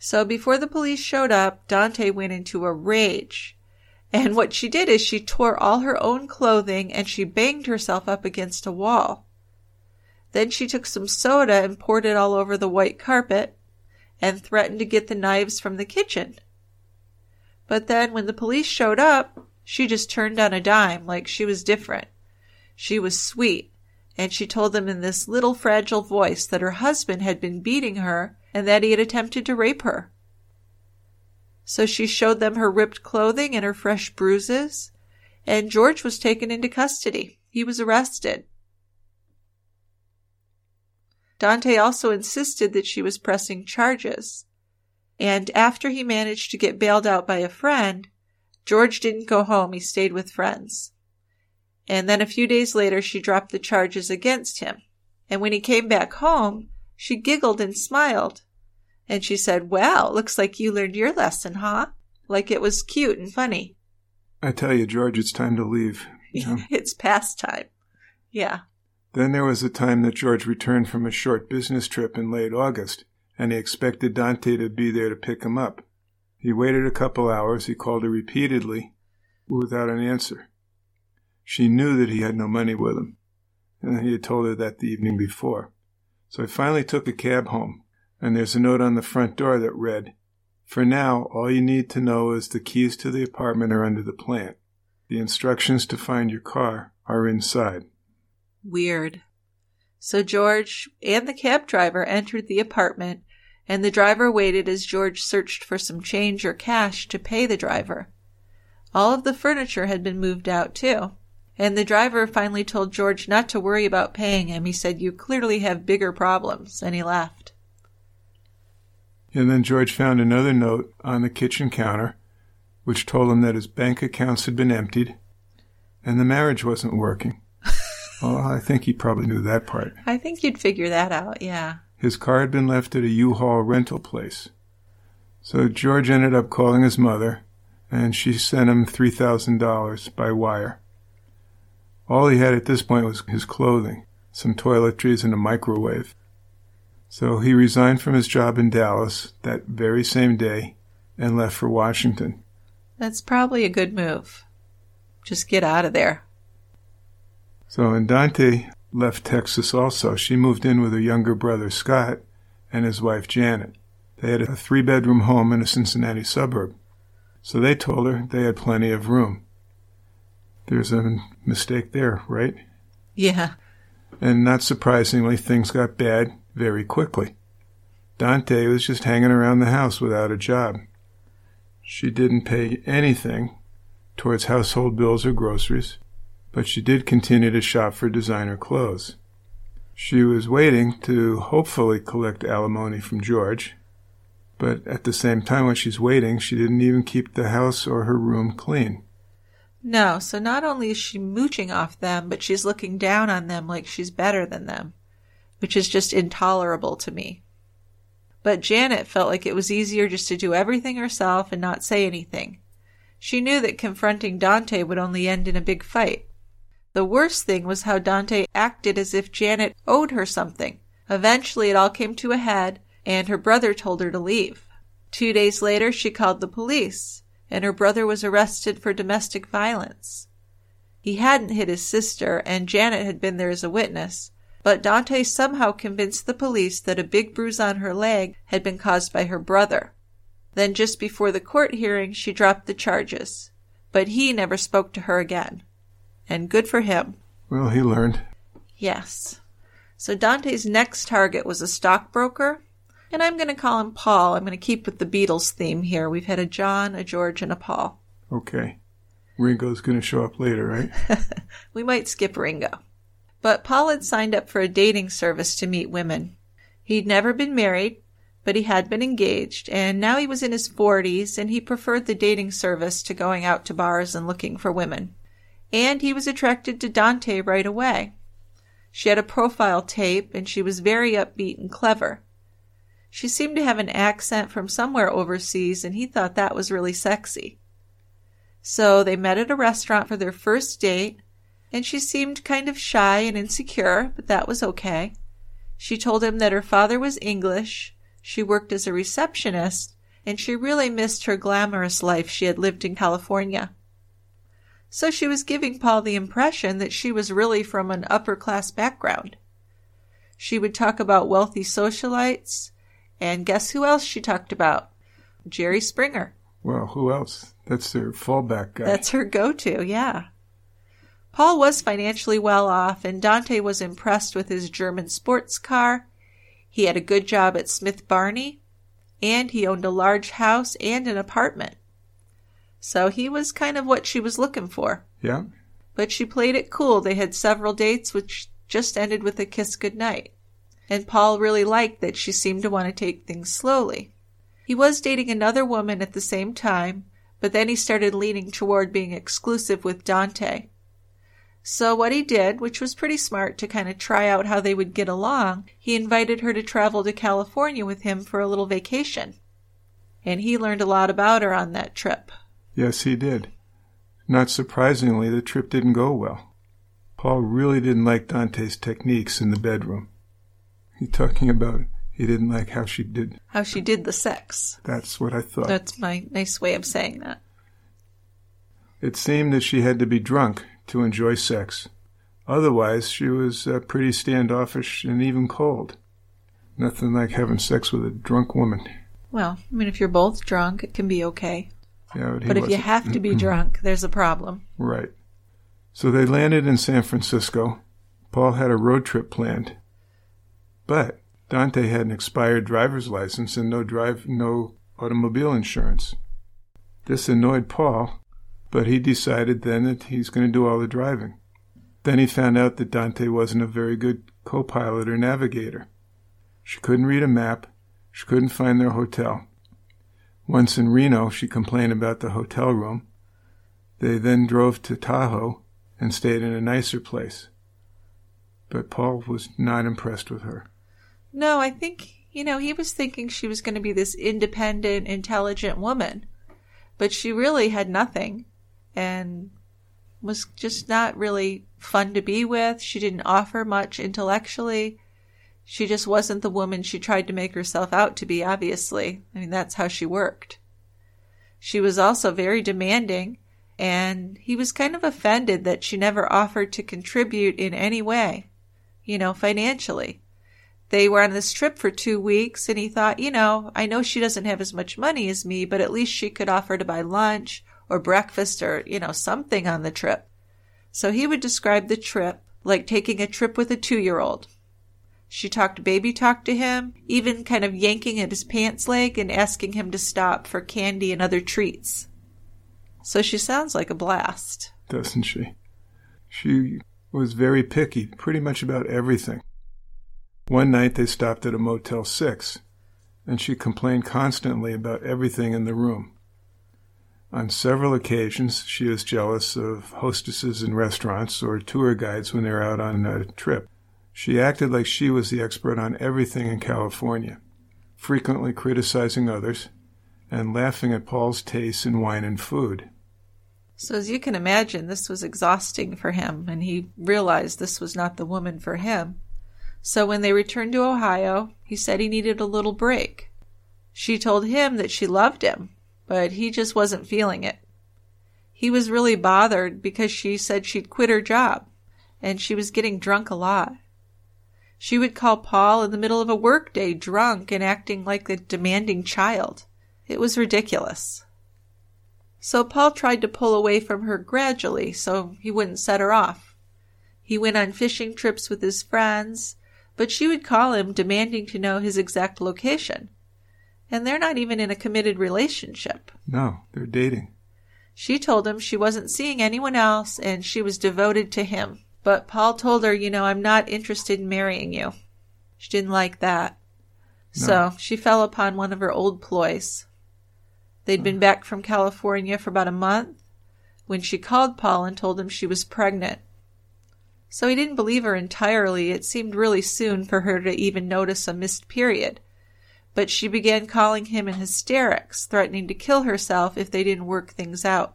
So before the police showed up, Dante went into a rage. And what she did is she tore all her own clothing and she banged herself up against a wall. Then she took some soda and poured it all over the white carpet and threatened to get the knives from the kitchen. But then when the police showed up, she just turned on a dime like she was different. She was sweet, and she told them in this little fragile voice that her husband had been beating her and that he had attempted to rape her. So she showed them her ripped clothing and her fresh bruises, and George was taken into custody. He was arrested. Dante also insisted that she was pressing charges, and after he managed to get bailed out by a friend, George didn't go home, he stayed with friends. And then a few days later she dropped the charges against him, and when he came back home, she giggled and smiled. And she said, "Well, looks like you learned your lesson, huh?" Like it was cute and funny. I tell you, George, it's time to leave. You know? It's past time. Yeah. Then there was a time that George returned from a short business trip in late August, and he expected Dante to be there to pick him up. He waited a couple hours. He called her repeatedly without an answer. She knew that he had no money with him, and he had told her that the evening before. So he finally took a cab home. And there's a note on the front door that read, "For now, all you need to know is the keys to the apartment are under the plant. The instructions to find your car are inside." Weird. So George and the cab driver entered the apartment, and the driver waited as George searched for some change or cash to pay the driver. All of the furniture had been moved out, too. And the driver finally told George not to worry about paying him. He said, "You clearly have bigger problems," and he left. And then George found another note on the kitchen counter, which told him that his bank accounts had been emptied and the marriage wasn't working. Well, I think he probably knew that part. I think you'd figure that out, yeah. His car had been left at a U-Haul rental place. So George ended up calling his mother, and she sent him three thousand dollars by wire. All he had at this point was his clothing, some toiletries, and a microwave. So he resigned from his job in Dallas that very same day and left for Washington. That's probably a good move. Just get out of there. So when Dante left Texas also, she moved in with her younger brother Scott and his wife Janet. They had a three-bedroom home in a Cincinnati suburb. So they told her they had plenty of room. There's a mistake there, right? Yeah. And not surprisingly, things got bad very quickly. Dante was just hanging around the house without a job. She didn't pay anything towards household bills or groceries, but she did continue to shop for designer clothes. She was waiting to hopefully collect alimony from George, but at the same time when she's waiting, she didn't even keep the house or her room clean. No, so not only is she mooching off them, but she's looking down on them like she's better than them, which is just intolerable to me. But Janet felt like it was easier just to do everything herself and not say anything. She knew that confronting Dante would only end in a big fight. The worst thing was how Dante acted as if Janet owed her something. Eventually it all came to a head, and her brother told her to leave. Two days later she called the police, and her brother was arrested for domestic violence. He hadn't hit his sister, and Janet had been there as a witness, but Dante somehow convinced the police that a big bruise on her leg had been caused by her brother. Then just before the court hearing, she dropped the charges, but he never spoke to her again. And good for him. Well, he learned. Yes. So Dante's next target was a stockbroker, and I'm going to call him Paul. I'm going to keep with the Beatles theme here. We've had a John, a George, and a Paul. Okay. Ringo's going to show up later, right? We might skip Ringo. But Paul had signed up for a dating service to meet women. He'd never been married, but he had been engaged, and now he was in his forties, and he preferred the dating service to going out to bars and looking for women. And he was attracted to Dante right away. She had a profile tape, and she was very upbeat and clever. She seemed to have an accent from somewhere overseas, and he thought that was really sexy. So they met at a restaurant for their first date, and she seemed kind of shy and insecure, but that was okay. She told him that her father was English, She worked as a receptionist, and she really missed her glamorous life she had lived in California. So she was giving Paul the impression that she was really from an upper-class background. She would talk about wealthy socialites, and guess who else she talked about? Jerry Springer. Well, who else? That's their fallback guy. That's her go-to, yeah. Paul was financially well off, and Dante was impressed with his German sports car. He had a good job at Smith Barney, and he owned a large house and an apartment. So he was kind of what she was looking for. Yeah. But she played it cool. They had several dates, which just ended with a kiss goodnight. And Paul really liked that she seemed to want to take things slowly. He was dating another woman at the same time, but then he started leaning toward being exclusive with Dante. So what he did, which was pretty smart to kind of try out how they would get along, he invited her to travel to California with him for a little vacation. And he learned a lot about her on that trip. Yes, he did. Not surprisingly, the trip didn't go well. Paul really didn't like Dante's techniques in the bedroom. He's talking about he didn't like how she did... How she did the sex. That's what I thought. That's my nice way of saying that. It seemed that she had to be drunk to enjoy sex. Otherwise, she was uh, pretty standoffish and even cold. Nothing like having sex with a drunk woman. Well, I mean, if you're both drunk, it can be okay. Yeah, but but if wasn't. you have to be drunk, there's a problem. Right. So they landed in San Francisco. Paul had a road trip planned. But Dante had an expired driver's license and no drive, no automobile insurance. This annoyed Paul, but he decided then that he's going to do all the driving. Then he found out that Dante wasn't a very good co-pilot or navigator. She couldn't read a map. She couldn't find their hotel. Once in Reno, she complained about the hotel room. They then drove to Tahoe and stayed in a nicer place. But Paul was not impressed with her. No, I think, you know, he was thinking she was going to be this independent, intelligent woman. But she really had nothing and was just not really fun to be with. She didn't offer much intellectually. She just wasn't the woman she tried to make herself out to be, obviously. I mean, that's how she worked. She was also very demanding, and he was kind of offended that she never offered to contribute in any way, you know, financially. They were on this trip for two weeks, and he thought, you know, I know she doesn't have as much money as me, but at least she could offer to buy lunch or breakfast or, you know, something on the trip. So he would describe the trip like taking a trip with a two-year-old. She talked baby talk to him, even kind of yanking at his pants leg and asking him to stop for candy and other treats. So she sounds like a blast. Doesn't she? She was very picky, pretty much about everything. One night they stopped at a Motel six, and she complained constantly about everything in the room. On several occasions, she was jealous of hostesses in restaurants or tour guides when they were out on a trip. She acted like she was the expert on everything in California, frequently criticizing others and laughing at Paul's taste in wine and food. So as you can imagine, this was exhausting for him, and he realized this was not the woman for him. So when they returned to Ohio, he said he needed a little break. She told him that she loved him, but he just wasn't feeling it. He was really bothered because she said she'd quit her job, and she was getting drunk a lot. She would call Paul in the middle of a workday drunk and acting like a demanding child. It was ridiculous. So Paul tried to pull away from her gradually so he wouldn't set her off. He went on fishing trips with his friends, but she would call him demanding to know his exact location. And they're not even in a committed relationship. No, they're dating. She told him she wasn't seeing anyone else and she was devoted to him. But Paul told her, you know, I'm not interested in marrying you. She didn't like that. No. So she fell upon one of her old ploys. They'd been back from California for about a month when she called Paul and told him she was pregnant. So he didn't believe her entirely. It seemed really soon for her to even notice a missed period. But she began calling him in hysterics, threatening to kill herself if they didn't work things out.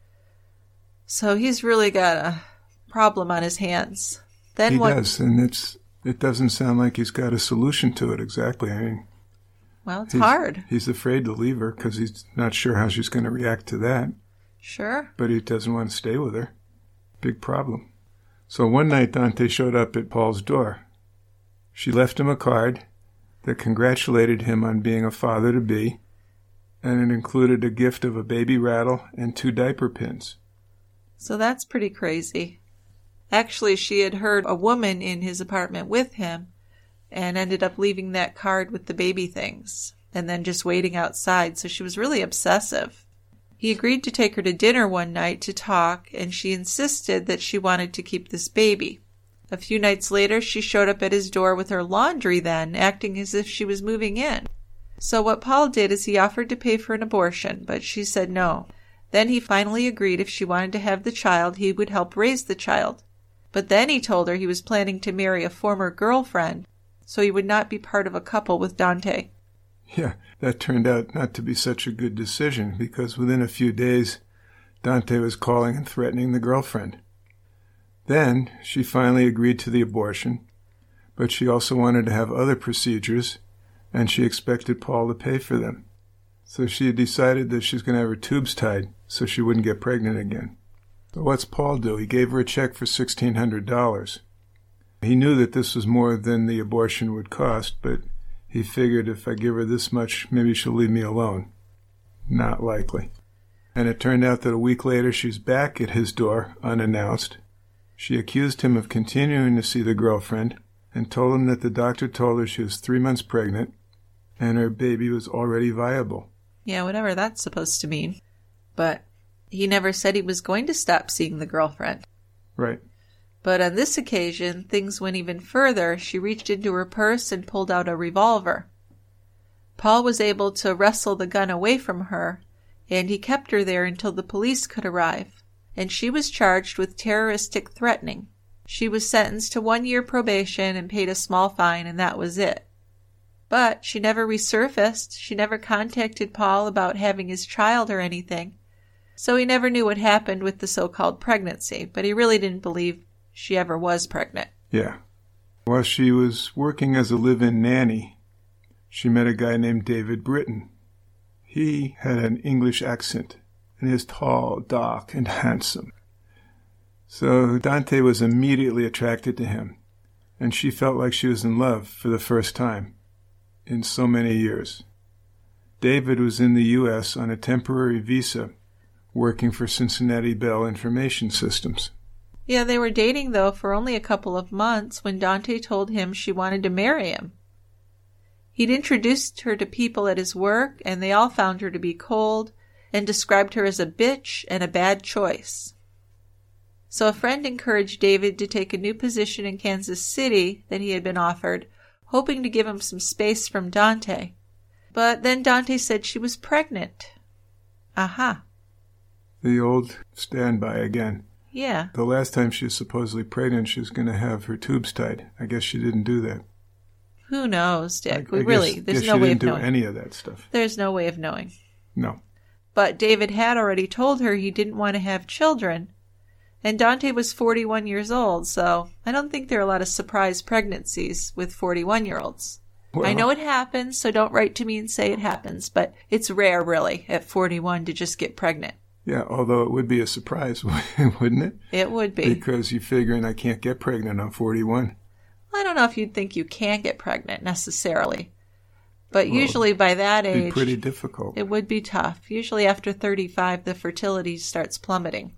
So he's really got a problem on his hands. Then he what? does, and it's it doesn't sound like he's got a solution to it exactly. I mean, Well, it's he's, hard. He's afraid to leave her because he's not sure how she's going to react to that. Sure. But he doesn't want to stay with her. Big problem. So one night, Dante showed up at Paul's door. She left him a card that congratulated him on being a father-to-be, and it included a gift of a baby rattle and two diaper pins. So that's pretty crazy. Actually, she had heard a woman in his apartment with him and ended up leaving that card with the baby things and then just waiting outside, so she was really obsessive. He agreed to take her to dinner one night to talk, and she insisted that she wanted to keep this baby. A few nights later, she showed up at his door with her laundry then, acting as if she was moving in. So what Paul did is he offered to pay for an abortion, but she said no. Then he finally agreed if she wanted to have the child, he would help raise the child. But then he told her he was planning to marry a former girlfriend, so he would not be part of a couple with Dante. Yeah, that turned out not to be such a good decision, because within a few days, Dante was calling and threatening the girlfriend. Then she finally agreed to the abortion, but she also wanted to have other procedures, and she expected Paul to pay for them. So she had decided that she's going to have her tubes tied so she wouldn't get pregnant again. But what's Paul do? He gave her a check for sixteen hundred dollars. He knew that this was more than the abortion would cost, but he figured if I give her this much, maybe she'll leave me alone. Not likely. And it turned out that a week later she's back at his door, unannounced. She accused him of continuing to see the girlfriend and told him that the doctor told her she was three months pregnant and her baby was already viable. Yeah, whatever that's supposed to mean. But he never said he was going to stop seeing the girlfriend. Right. But on this occasion, things went even further. She reached into her purse and pulled out a revolver. Paul was able to wrestle the gun away from her, and he kept her there until the police could arrive. And she was charged with terroristic threatening. She was sentenced to one year probation and paid a small fine, and that was it. But she never resurfaced. She never contacted Paul about having his child or anything. So he never knew what happened with the so-called pregnancy, but he really didn't believe she ever was pregnant. Yeah. While she was working as a live-in nanny, she met a guy named David Britton. He had an English accent, and he was tall, dark, and handsome. So Dante was immediately attracted to him, and she felt like she was in love for the first time in so many years. David was in the U S on a temporary visa, working for Cincinnati Bell Information Systems. Yeah, they were dating, though, for only a couple of months when Dante told him she wanted to marry him. He'd introduced her to people at his work, and they all found her to be cold and described her as a bitch and a bad choice. So a friend encouraged David to take a new position in Kansas City that he had been offered, hoping to give him some space from Dante. But then Dante said she was pregnant. Aha. The old standby again. Yeah. The last time she was supposedly pregnant, she was going to have her tubes tied. I guess she didn't do that. Who knows, Dick? I, we I really, guess, there's guess no she way didn't of do knowing. any of that stuff. There's no way of knowing. No. But David had already told her he didn't want to have children, and Dante was forty-one years old, so I don't think there are a lot of surprise pregnancies with forty-one-year-olds. Well, I know it happens, so don't write to me and say it happens, but it's rare, really, at forty-one to just get pregnant. Yeah, although it would be a surprise, wouldn't it? It would be. Because you're figuring I can't get pregnant, I'm forty-one. I don't know if you'd think you can get pregnant necessarily, but Well, usually by that It'd age, be pretty difficult. it would be tough. Usually after thirty-five, the fertility starts plummeting.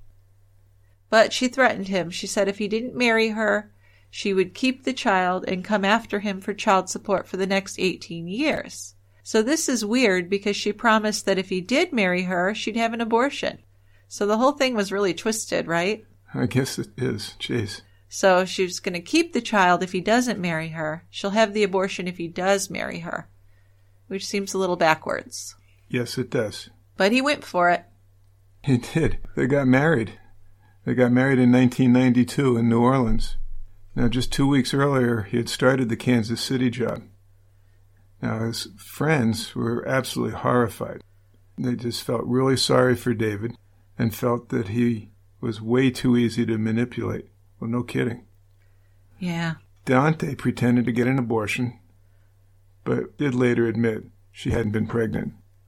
But she threatened him. She said if he didn't marry her, she would keep the child and come after him for child support for the next eighteen years. So this is weird because she promised that if he did marry her, she'd have an abortion. So the whole thing was really twisted, right? I guess it is. Jeez. So she's going to keep the child if he doesn't marry her. She'll have the abortion if he does marry her, which seems a little backwards. Yes, it does. But he went for it. He did. They got married. They got married in nineteen ninety-two in New Orleans. Now, just two weeks earlier, he had started the Kansas City job. Now, his friends were absolutely horrified. They just felt really sorry for David and felt that he was way too easy to manipulate. Well, no kidding. Yeah. Dante pretended to get an abortion, but did later admit she hadn't been pregnant.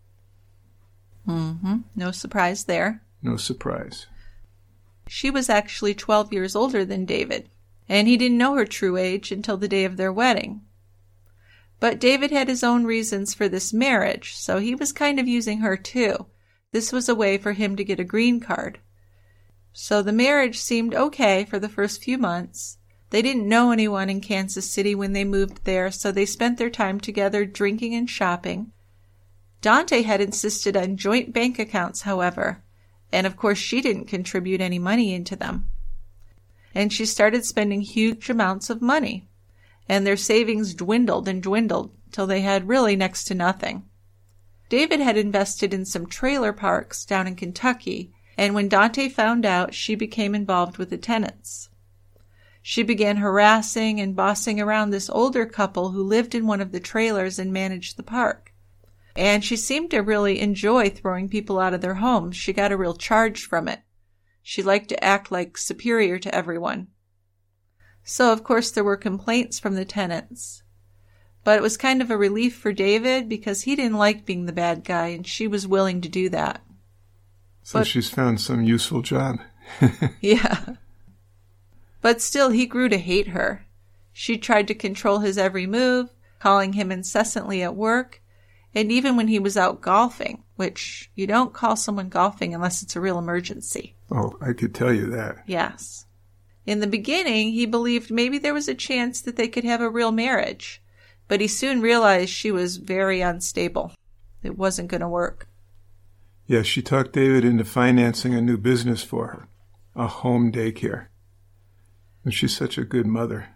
Mm-hmm. No surprise there. No surprise. She was actually twelve years older than David, and he didn't know her true age until the day of their wedding. But David had his own reasons for this marriage, so he was kind of using her too. This was a way for him to get a green card. So the marriage seemed okay for the first few months. They didn't know anyone in Kansas City when they moved there, so they spent their time together drinking and shopping. Dante had insisted on joint bank accounts, however, and of course she didn't contribute any money into them. And she started spending huge amounts of money, and their savings dwindled and dwindled till they had really next to nothing. David had invested in some trailer parks down in Kentucky, and when Dante found out, she became involved with the tenants. She began harassing and bossing around this older couple who lived in one of the trailers and managed the park. And she seemed to really enjoy throwing people out of their homes. She got a real charge from it. She liked to act like superior to everyone. So, of course, there were complaints from the tenants. But it was kind of a relief for David because he didn't like being the bad guy, and she was willing to do that. So but, she's found some useful job. Yeah. But still, he grew to hate her. She tried to control his every move, calling him incessantly at work, and even when he was out golfing, which you don't call someone golfing unless it's a real emergency. Oh, I could tell you that. Yes. In the beginning, he believed maybe there was a chance that they could have a real marriage, but he soon realized she was very unstable. It wasn't going to work. Yes, she talked David into financing a new business for her, a home daycare. And she's such a good mother.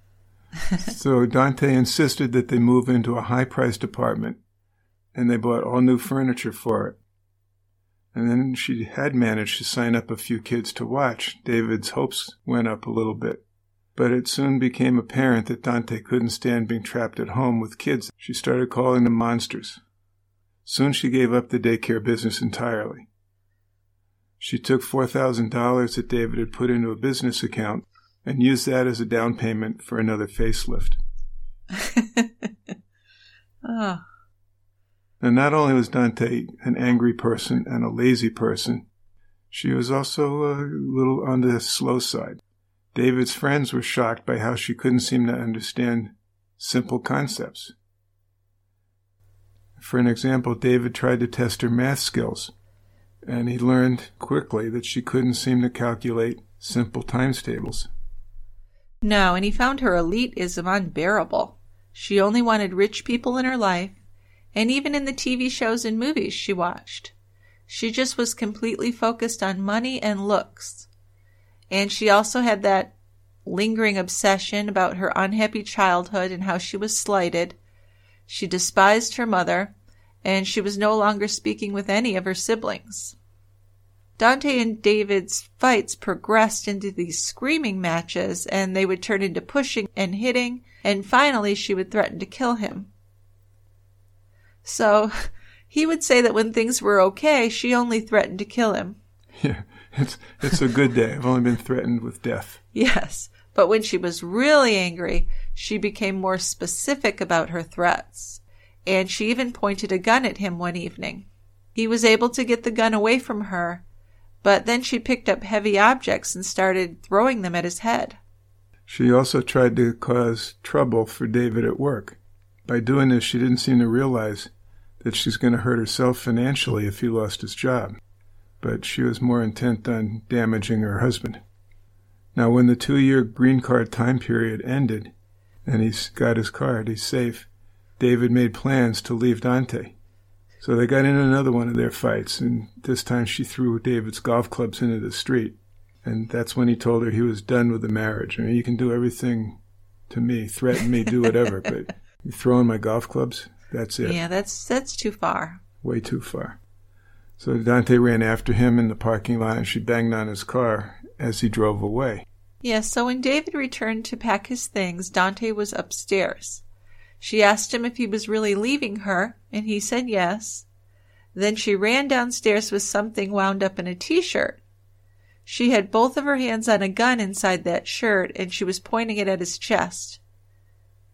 So Dante insisted that they move into a high-priced apartment, and they bought all new furniture for it. And then she had managed to sign up a few kids to watch. David's hopes went up a little bit. But it soon became apparent that Dante couldn't stand being trapped at home with kids. She started calling them monsters. Soon she gave up the daycare business entirely. She took four thousand dollars that David had put into a business account and used that as a down payment for another facelift. Oh. And not only was Dante an angry person and a lazy person, she was also a little on the slow side. David's friends were shocked by how she couldn't seem to understand simple concepts. For an example, David tried to test her math skills, and he learned quickly that she couldn't seem to calculate simple times tables. No, and he found her elitism unbearable. She only wanted rich people in her life, and even in the T V shows and movies she watched. She just was completely focused on money and looks. And she also had that lingering obsession about her unhappy childhood and how she was slighted. She despised her mother, and she was no longer speaking with any of her siblings. Dante and David's fights progressed into these screaming matches, and they would turn into pushing and hitting, and finally she would threaten to kill him. So he would say that when things were okay, she only threatened to kill him. Yeah, it's it's a good day. I've only been threatened with death. Yes, but when she was really angry, she became more specific about her threats, and she even pointed a gun at him one evening. He was able to get the gun away from her, but then she picked up heavy objects and started throwing them at his head. She also tried to cause trouble for David at work. By doing this, she didn't seem to realize that she's going to hurt herself financially if he lost his job. But she was more intent on damaging her husband. Now, when the two-year green card time period ended, and he's got his card, he's safe, David made plans to leave Dante. So they got in another one of their fights, and this time she threw David's golf clubs into the street. And that's when he told her he was done with the marriage. I mean, you can do everything to me, threaten me, do whatever, but you throwing my golf clubs, that's it. Yeah, that's that's too far. Way too far. So Dante ran after him in the parking lot, and she banged on his car as he drove away. Yeah, so when David returned to pack his things, Dante was upstairs. She asked him if he was really leaving her, and he said yes. Then she ran downstairs with something wound up in a T-shirt. She had both of her hands on a gun inside that shirt, and she was pointing it at his chest.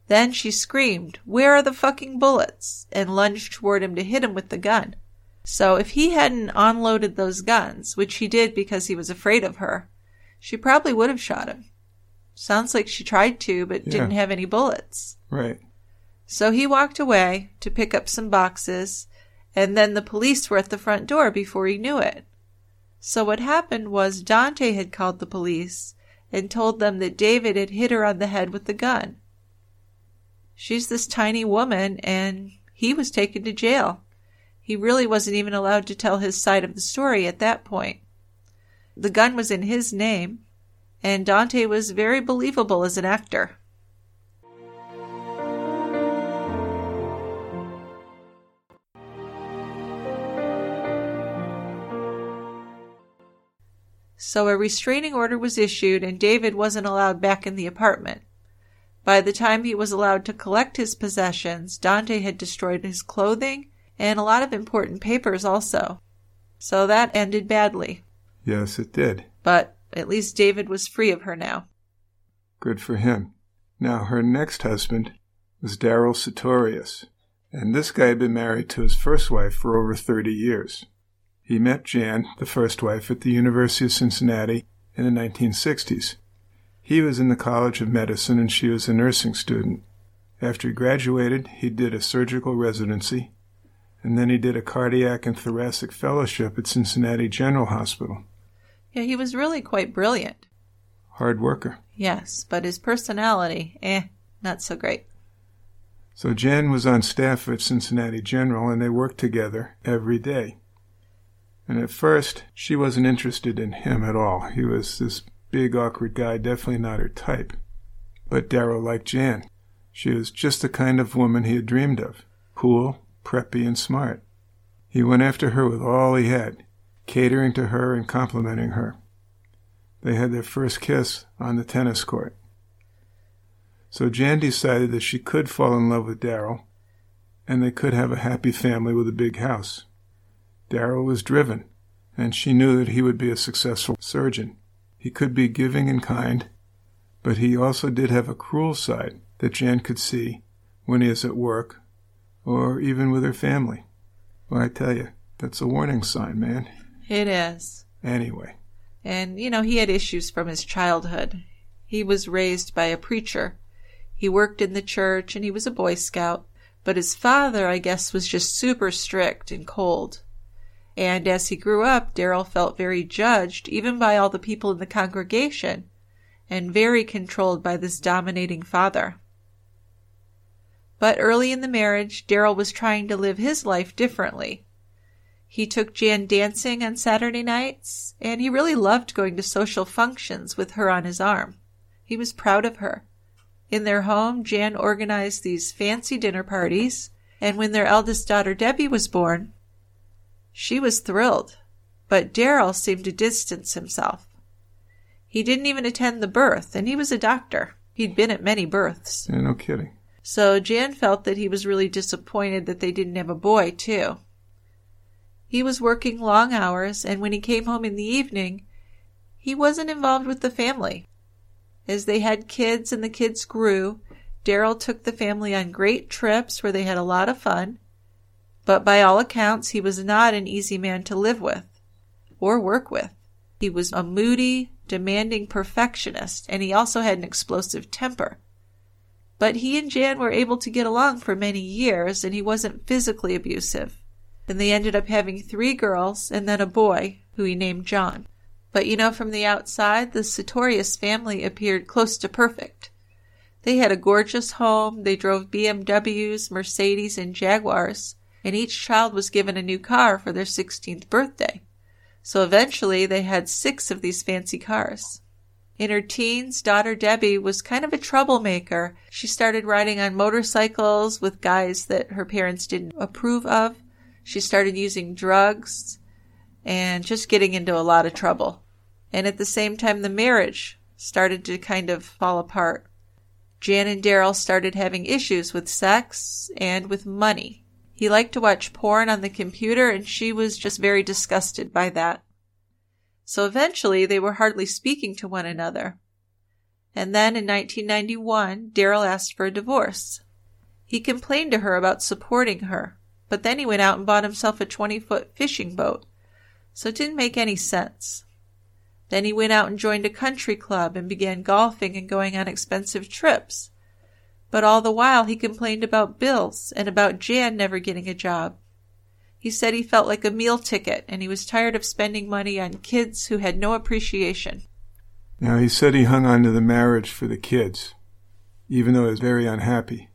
Then she screamed, "Where are the fucking bullets?" and lunged toward him to hit him with the gun. So if he hadn't unloaded those guns, which he did because he was afraid of her, she probably would have shot him. Sounds like she tried to, but Yeah. didn't have any bullets. Right. So he walked away to pick up some boxes, and then the police were at the front door before he knew it. So what happened was Dante had called the police and told them that David had hit her on the head with the gun. She's this tiny woman, and he was taken to jail. He really wasn't even allowed to tell his side of the story at that point. The gun was in his name, and Dante was very believable as an actor. So a restraining order was issued, and David wasn't allowed back in the apartment. By the time he was allowed to collect his possessions, Dante had destroyed his clothing and a lot of important papers also. So that ended badly. Yes, it did. But at least David was free of her now. Good for him. Now, her next husband was Darrell Sutorius, and this guy had been married to his first wife for over thirty years. He met Jan, the first wife, at the University of Cincinnati in the nineteen sixties. He was in the College of Medicine and she was a nursing student. After he graduated, he did a surgical residency, and then he did a cardiac and thoracic fellowship at Cincinnati General Hospital. Yeah, he was really quite brilliant. Hard worker. Yes, but his personality, eh, not so great. So Jan was on staff at Cincinnati General, and they worked together every day. And at first, she wasn't interested in him at all. He was this big, awkward guy, definitely not her type. But Darrell liked Jan. She was just the kind of woman he had dreamed of. Cool, preppy, and smart. He went after her with all he had, catering to her and complimenting her. They had their first kiss on the tennis court. So Jan decided that she could fall in love with Darrell, and they could have a happy family with a big house. Darrell was driven, and she knew that he would be a successful surgeon. He could be giving and kind, but he also did have a cruel side that Jan could see when he is at work or even with her family. Well, I tell you, that's a warning sign, man. It is. Anyway. And, you know, he had issues from his childhood. He was raised by a preacher. He worked in the church, and he was a Boy Scout. But his father, I guess, was just super strict and cold. And as he grew up, Darrell felt very judged, even by all the people in the congregation, and very controlled by this dominating father. But early in the marriage, Darrell was trying to live his life differently. He took Jan dancing on Saturday nights, and he really loved going to social functions with her on his arm. He was proud of her. In their home, Jan organized these fancy dinner parties, and when their eldest daughter Debbie was born, she was thrilled, but Darrell seemed to distance himself. He didn't even attend the birth, and he was a doctor. He'd been at many births. Yeah, no kidding. So Jan felt that he was really disappointed that they didn't have a boy, too. He was working long hours, and when he came home in the evening, he wasn't involved with the family. As they had kids and the kids grew, Darrell took the family on great trips where they had a lot of fun. But by all accounts, he was not an easy man to live with or work with. He was a moody, demanding perfectionist, and he also had an explosive temper. But he and Jan were able to get along for many years, and he wasn't physically abusive. And they ended up having three girls and then a boy, who he named John. But you know, from the outside, the Sutorius family appeared close to perfect. They had a gorgeous home, they drove B M Ws, Mercedes, and Jaguars, and each child was given a new car for their sixteenth birthday. So eventually they had six of these fancy cars. In her teens, daughter Debbie was kind of a troublemaker. She started riding on motorcycles with guys that her parents didn't approve of. She started using drugs and just getting into a lot of trouble. And at the same time, the marriage started to kind of fall apart. Jan and Darrell started having issues with sex and with money. He liked to watch porn on the computer, and she was just very disgusted by that. So eventually, they were hardly speaking to one another. And then in nineteen ninety-one, Daryl asked for a divorce. He complained to her about supporting her, but then he went out and bought himself a twenty-foot fishing boat, so it didn't make any sense. Then he went out and joined a country club and began golfing and going on expensive trips. But all the while he complained about bills and about Jan never getting a job. He said he felt like a meal ticket and he was tired of spending money on kids who had no appreciation. Now, he said he hung on to the marriage for the kids, even though he was very unhappy.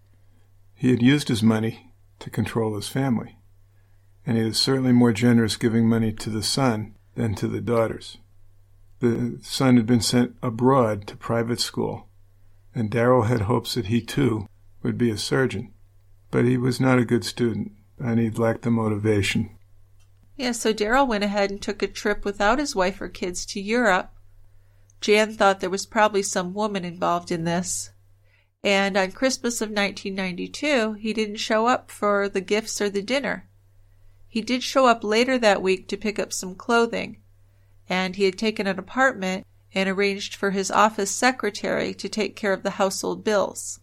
He had used his money to control his family, and he was certainly more generous giving money to the son than to the daughters. The son had been sent abroad to private school, and Daryl had hopes that he, too, would be a surgeon. But he was not a good student, and he lacked the motivation. Yeah, so Daryl went ahead and took a trip without his wife or kids to Europe. Jan thought there was probably some woman involved in this. And on Christmas of nineteen ninety-two, he didn't show up for the gifts or the dinner. He did show up later that week to pick up some clothing, and he had taken an apartment and arranged for his office secretary to take care of the household bills.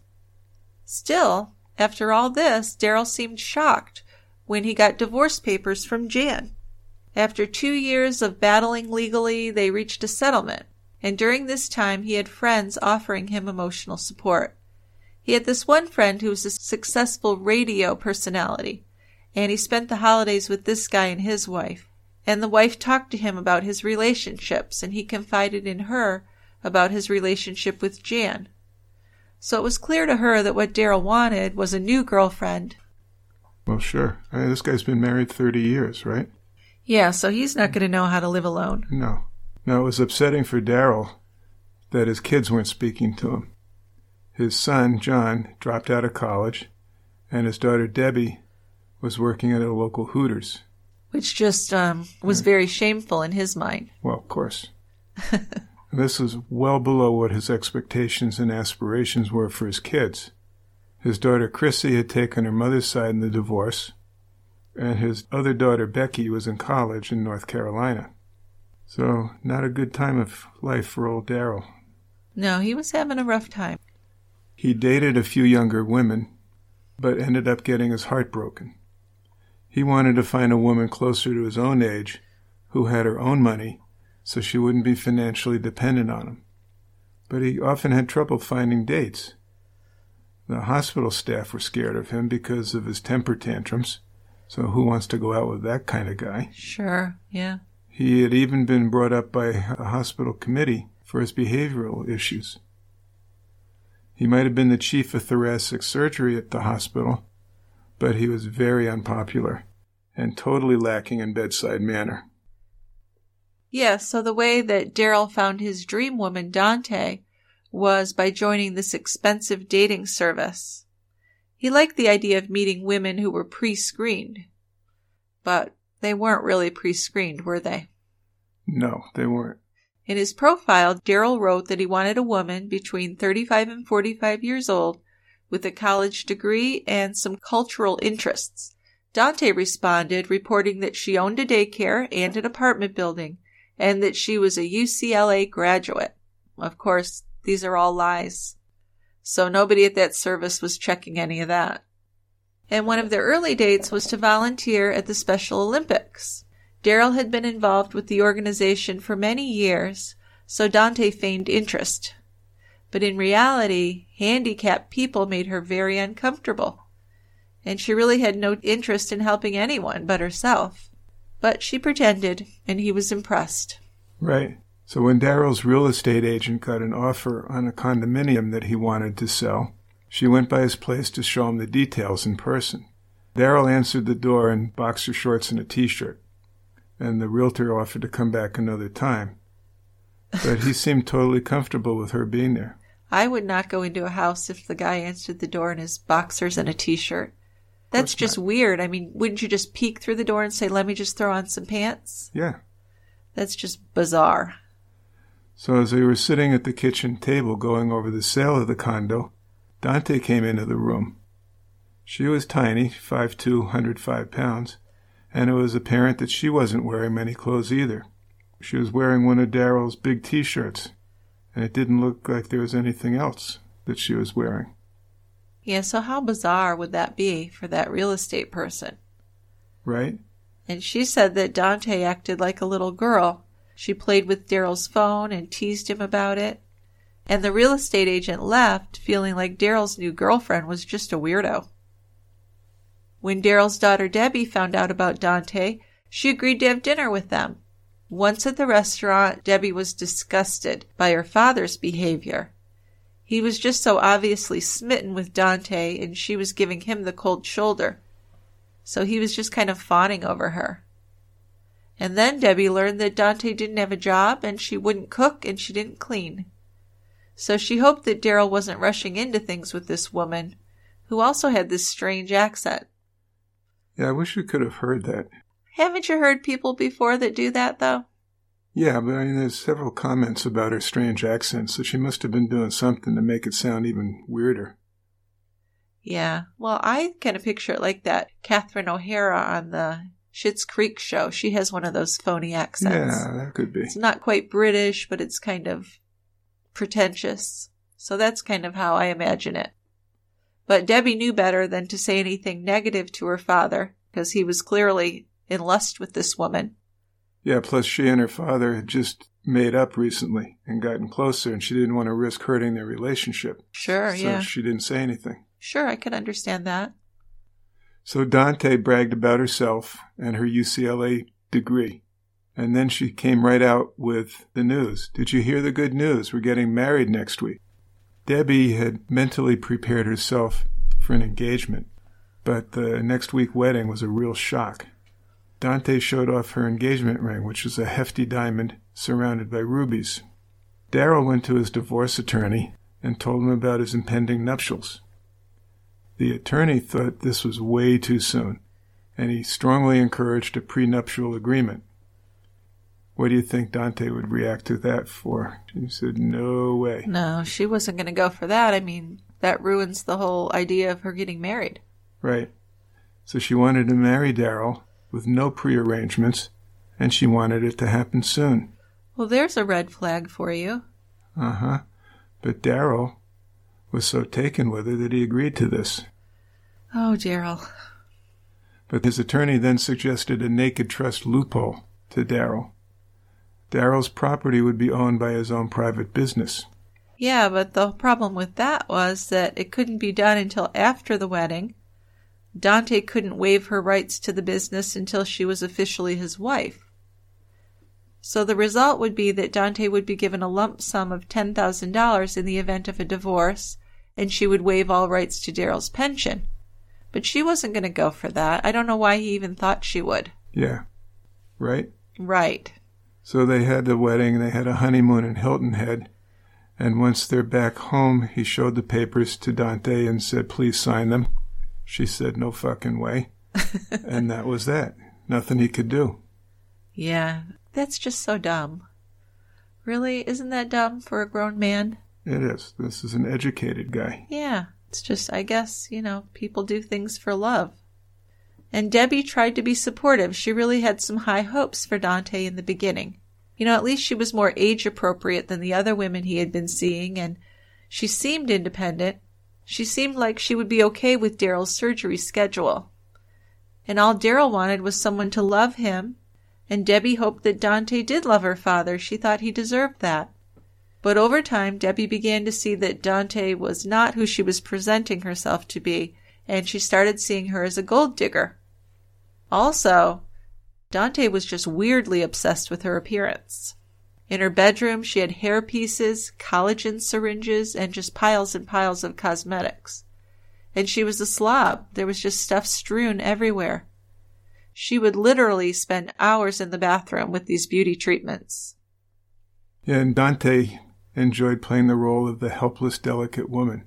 Still, after all this, Daryl seemed shocked when he got divorce papers from Jan. After two years of battling legally, they reached a settlement, and during this time he had friends offering him emotional support. He had this one friend who was a successful radio personality, and he spent the holidays with this guy and his wife. And the wife talked to him about his relationships, and he confided in her about his relationship with Jan. So it was clear to her that what Daryl wanted was a new girlfriend. Well, sure. I mean, this guy's been married thirty years, right? Yeah, so he's not going to know how to live alone. No. No, it was upsetting for Daryl that his kids weren't speaking to him. His son, John, dropped out of college, and his daughter, Debbie, was working at a local Hooters. Which just um, was very shameful in his mind. Well, of course. This was well below what his expectations and aspirations were for his kids. His daughter, Chrissy, had taken her mother's side in the divorce, and his other daughter, Becky, was in college in North Carolina. So, not a good time of life for old Daryl. No, he was having a rough time. He dated a few younger women, but ended up getting his heart broken. He wanted to find a woman closer to his own age who had her own money so she wouldn't be financially dependent on him. But he often had trouble finding dates. The hospital staff were scared of him because of his temper tantrums, so who wants to go out with that kind of guy? Sure, yeah. He had even been brought up by a hospital committee for his behavioral issues. He might have been the chief of thoracic surgery at the hospital, but he was very unpopular and totally lacking in bedside manner. Yeah, so the way that Daryl found his dream woman, Dante, was by joining this expensive dating service. He liked the idea of meeting women who were pre-screened, but they weren't really pre-screened, were they? No, they weren't. In his profile, Daryl wrote that he wanted a woman between thirty-five and forty-five years old with a college degree and some cultural interests. Dante responded, reporting that she owned a daycare and an apartment building, and that she was a U C L A graduate. Of course, these are all lies. So nobody at that service was checking any of that. And one of their early dates was to volunteer at the Special Olympics. Daryl had been involved with the organization for many years, so Dante feigned interest. But in reality, handicapped people made her very uncomfortable, and she really had no interest in helping anyone but herself. But she pretended, and he was impressed. Right. So when Daryl's real estate agent got an offer on a condominium that he wanted to sell, she went by his place to show him the details in person. Daryl answered the door in boxer shorts and a T-shirt, and the realtor offered to come back another time. But he seemed totally comfortable with her being there. I would not go into a house if the guy answered the door in his boxers and a T-shirt. That's just not weird. I mean, wouldn't you just peek through the door and say, let me just throw on some pants? Yeah. That's just bizarre. So as they were sitting at the kitchen table going over the sale of the condo, Dante came into the room. She was tiny, five foot two, one hundred five pounds, and it was apparent that she wasn't wearing many clothes either. She was wearing one of Daryl's big T-shirts, and it didn't look like there was anything else that she was wearing. Yeah, so how bizarre would that be for that real estate person? Right? And she said that Dante acted like a little girl. She played with Daryl's phone and teased him about it. And the real estate agent left, feeling like Daryl's new girlfriend was just a weirdo. When Daryl's daughter Debbie found out about Dante, she agreed to have dinner with them. Once at the restaurant, Debbie was disgusted by her father's behavior. He was just so obviously smitten with Dante, and she was giving him the cold shoulder. So he was just kind of fawning over her. And then Debbie learned that Dante didn't have a job, and she wouldn't cook, and she didn't clean. So she hoped that Daryl wasn't rushing into things with this woman, who also had this strange accent. Yeah, I wish we could have heard that. Haven't you heard people before that do that, though? Yeah, but I mean, there's several comments about her strange accent, so she must have been doing something to make it sound even weirder. Yeah, well, I kind of picture it like that Catherine O'Hara on the Schitt's Creek show. She has one of those phony accents. Yeah, that could be. It's not quite British, but it's kind of pretentious. So that's kind of how I imagine it. But Debbie knew better than to say anything negative to her father, because he was clearly in lust with this woman. Yeah, plus she and her father had just made up recently and gotten closer, and she didn't want to risk hurting their relationship. Sure, so yeah. So she didn't say anything. Sure, I could understand that. So Dante bragged about herself and her U C L A degree. And then she came right out with the news. Did you hear the good news? We're getting married next week. Debbie had mentally prepared herself for an engagement, but the next week wedding was a real shock. Dante showed off her engagement ring, which was a hefty diamond surrounded by rubies. Daryl went to his divorce attorney and told him about his impending nuptials. The attorney thought this was way too soon, and he strongly encouraged a prenuptial agreement. What do you think Dante would react to that for? He said, no way. No, she wasn't going to go for that. I mean, that ruins the whole idea of her getting married. Right. So she wanted to marry Daryl with no prearrangements, and she wanted it to happen soon. Well, there's a red flag for you. Uh-huh. But Daryl was so taken with her that he agreed to this. Oh, Daryl. But his attorney then suggested a naked trust loophole to Daryl. Daryl's property would be owned by his own private business. Yeah, but the problem with that was that it couldn't be done until after the wedding. Dante couldn't waive her rights to the business until she was officially his wife. So the result would be that Dante would be given a lump sum of ten thousand dollars in the event of a divorce, and she would waive all rights to Daryl's pension. But she wasn't going to go for that. I don't know why he even thought she would. Yeah. Right? Right. So they had the wedding, they had a honeymoon in Hilton Head, and once they're back home, he showed the papers to Dante and said, please sign them. She said, no fucking way. And that was that. Nothing he could do. Yeah, that's just so dumb. Really? Isn't that dumb for a grown man? It is. This is an educated guy. Yeah, it's just, I guess, you know, people do things for love. And Debbie tried to be supportive. She really had some high hopes for Dante in the beginning. You know, at least she was more age-appropriate than the other women he had been seeing, and she seemed independent. She seemed like she would be okay with Daryl's surgery schedule. And all Daryl wanted was someone to love him, and Debbie hoped that Dante did love her father. She thought he deserved that. But over time, Debbie began to see that Dante was not who she was presenting herself to be, and she started seeing her as a gold digger. Also, Dante was just weirdly obsessed with her appearance. In her bedroom, she had hair pieces, collagen syringes, and just piles and piles of cosmetics. And she was a slob. There was just stuff strewn everywhere. She would literally spend hours in the bathroom with these beauty treatments. Yeah, and Dante enjoyed playing the role of the helpless, delicate woman.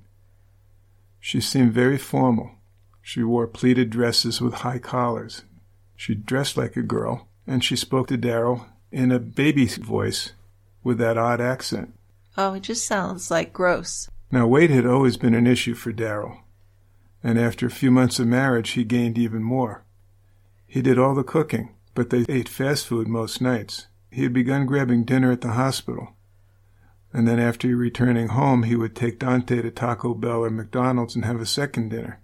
She seemed very formal. She wore pleated dresses with high collars. She dressed like a girl, and she spoke to Daryl in a baby voice with that odd accent. Oh, it just sounds like gross. Now, weight had always been an issue for Daryl, and after a few months of marriage, he gained even more. He did all the cooking, but they ate fast food most nights. He had begun grabbing dinner at the hospital. And then after returning home, he would take Dante to Taco Bell or McDonald's and have a second dinner.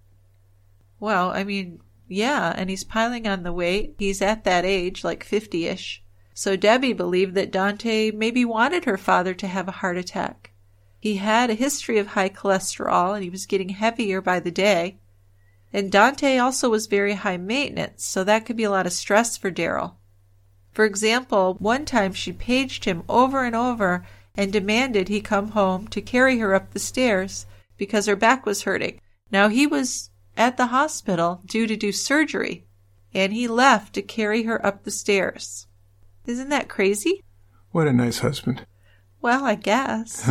Well, I mean, yeah, and he's piling on the weight. He's at that age, like fifty-ish. So Debbie believed that Dante maybe wanted her father to have a heart attack. He had a history of high cholesterol, and he was getting heavier by the day. And Dante also was very high maintenance, so that could be a lot of stress for Daryl. For example, one time she paged him over and over and demanded he come home to carry her up the stairs because her back was hurting. Now, he was at the hospital due to do surgery, and he left to carry her up the stairs. Isn't that crazy? What a nice husband. Well, I guess.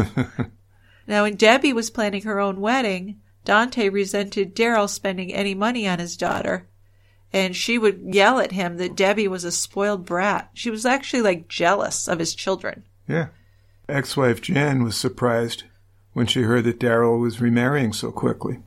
Now, when Debbie was planning her own wedding, Dante resented Daryl spending any money on his daughter, and she would yell at him that Debbie was a spoiled brat. She was actually, like, jealous of his children. Yeah. Ex-wife Jan was surprised when she heard that Daryl was remarrying so quickly.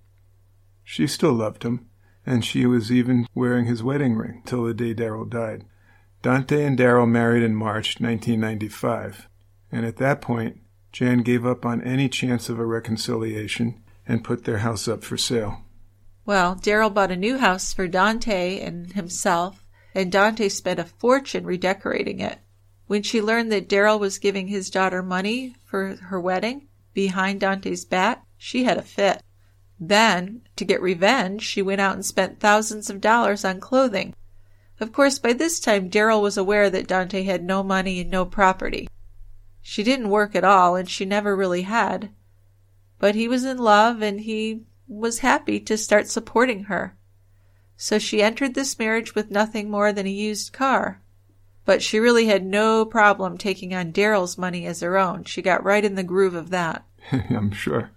She still loved him, and she was even wearing his wedding ring till the day Daryl died. Dante and Daryl married in March nineteen ninety-five, and at that point, Jan gave up on any chance of a reconciliation and put their house up for sale. Well, Daryl bought a new house for Dante and himself, and Dante spent a fortune redecorating it. When she learned that Daryl was giving his daughter money for her wedding behind Dante's back, she had a fit. Then, to get revenge, she went out and spent thousands of dollars on clothing. Of course, by this time, Daryl was aware that Dante had no money and no property. She didn't work at all, and she never really had. But he was in love, and he was happy to start supporting her. So she entered this marriage with nothing more than a used car. But she really had no problem taking on Daryl's money as her own. She got right in the groove of that. I'm sure.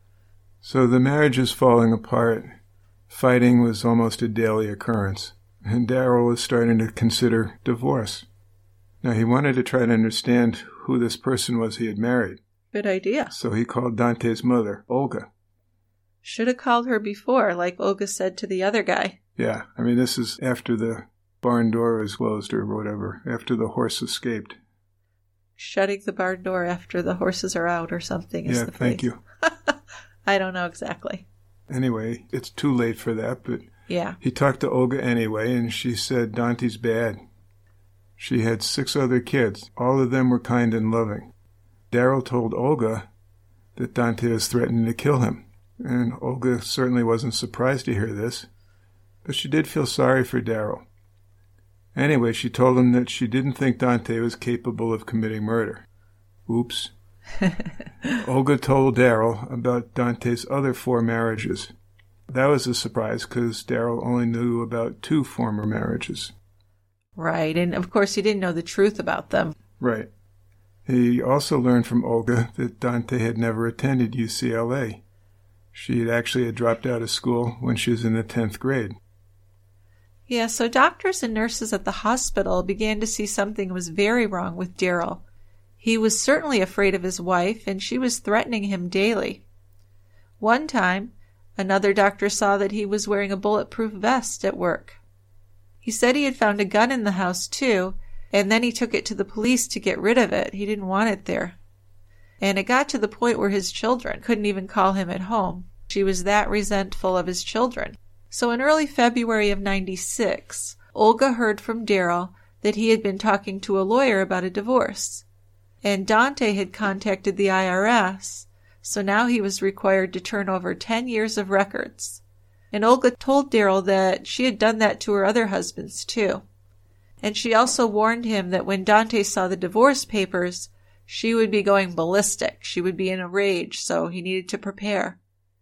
So the marriage is falling apart. Fighting was almost a daily occurrence, and Daryl was starting to consider divorce. Now, he wanted to try to understand who this person was he had married. Good idea. So he called Dante's mother, Olga. Should have called her before, like Olga said to the other guy. Yeah, I mean, this is after the barn door was closed or whatever, after the horse escaped. Shutting the barn door after the horses are out or something is yeah, the thank phrase. you. I don't know exactly. Anyway, it's too late for that, but yeah. He talked to Olga anyway, and she said Dante's bad. She had six other kids. All of them were kind and loving. Daryl told Olga that Dante was threatening to kill him, and Olga certainly wasn't surprised to hear this, but she did feel sorry for Daryl. Anyway, she told him that she didn't think Dante was capable of committing murder. Oops. Olga told Daryl about Dante's other four marriages. That was a surprise because Daryl only knew about two former marriages. Right, and of course he didn't know the truth about them. Right. He also learned from Olga that Dante had never attended U C L A. She had actually had dropped out of school when she was in the tenth grade. Yeah, so doctors and nurses at the hospital began to see something was very wrong with Daryl. He was certainly afraid of his wife, and she was threatening him daily. One time, another doctor saw that he was wearing a bulletproof vest at work. He said he had found a gun in the house, too, and then he took it to the police to get rid of it. He didn't want it there. And it got to the point where his children couldn't even call him at home. She was that resentful of his children. So in early February of ninety-six, Olga heard from Daryl that he had been talking to a lawyer about a divorce. And Dante had contacted the I R S, so now he was required to turn over ten years of records. And Olga told Daryl that she had done that to her other husbands, too. And she also warned him that when Dante saw the divorce papers, she would be going ballistic. She would be in a rage, so he needed to prepare.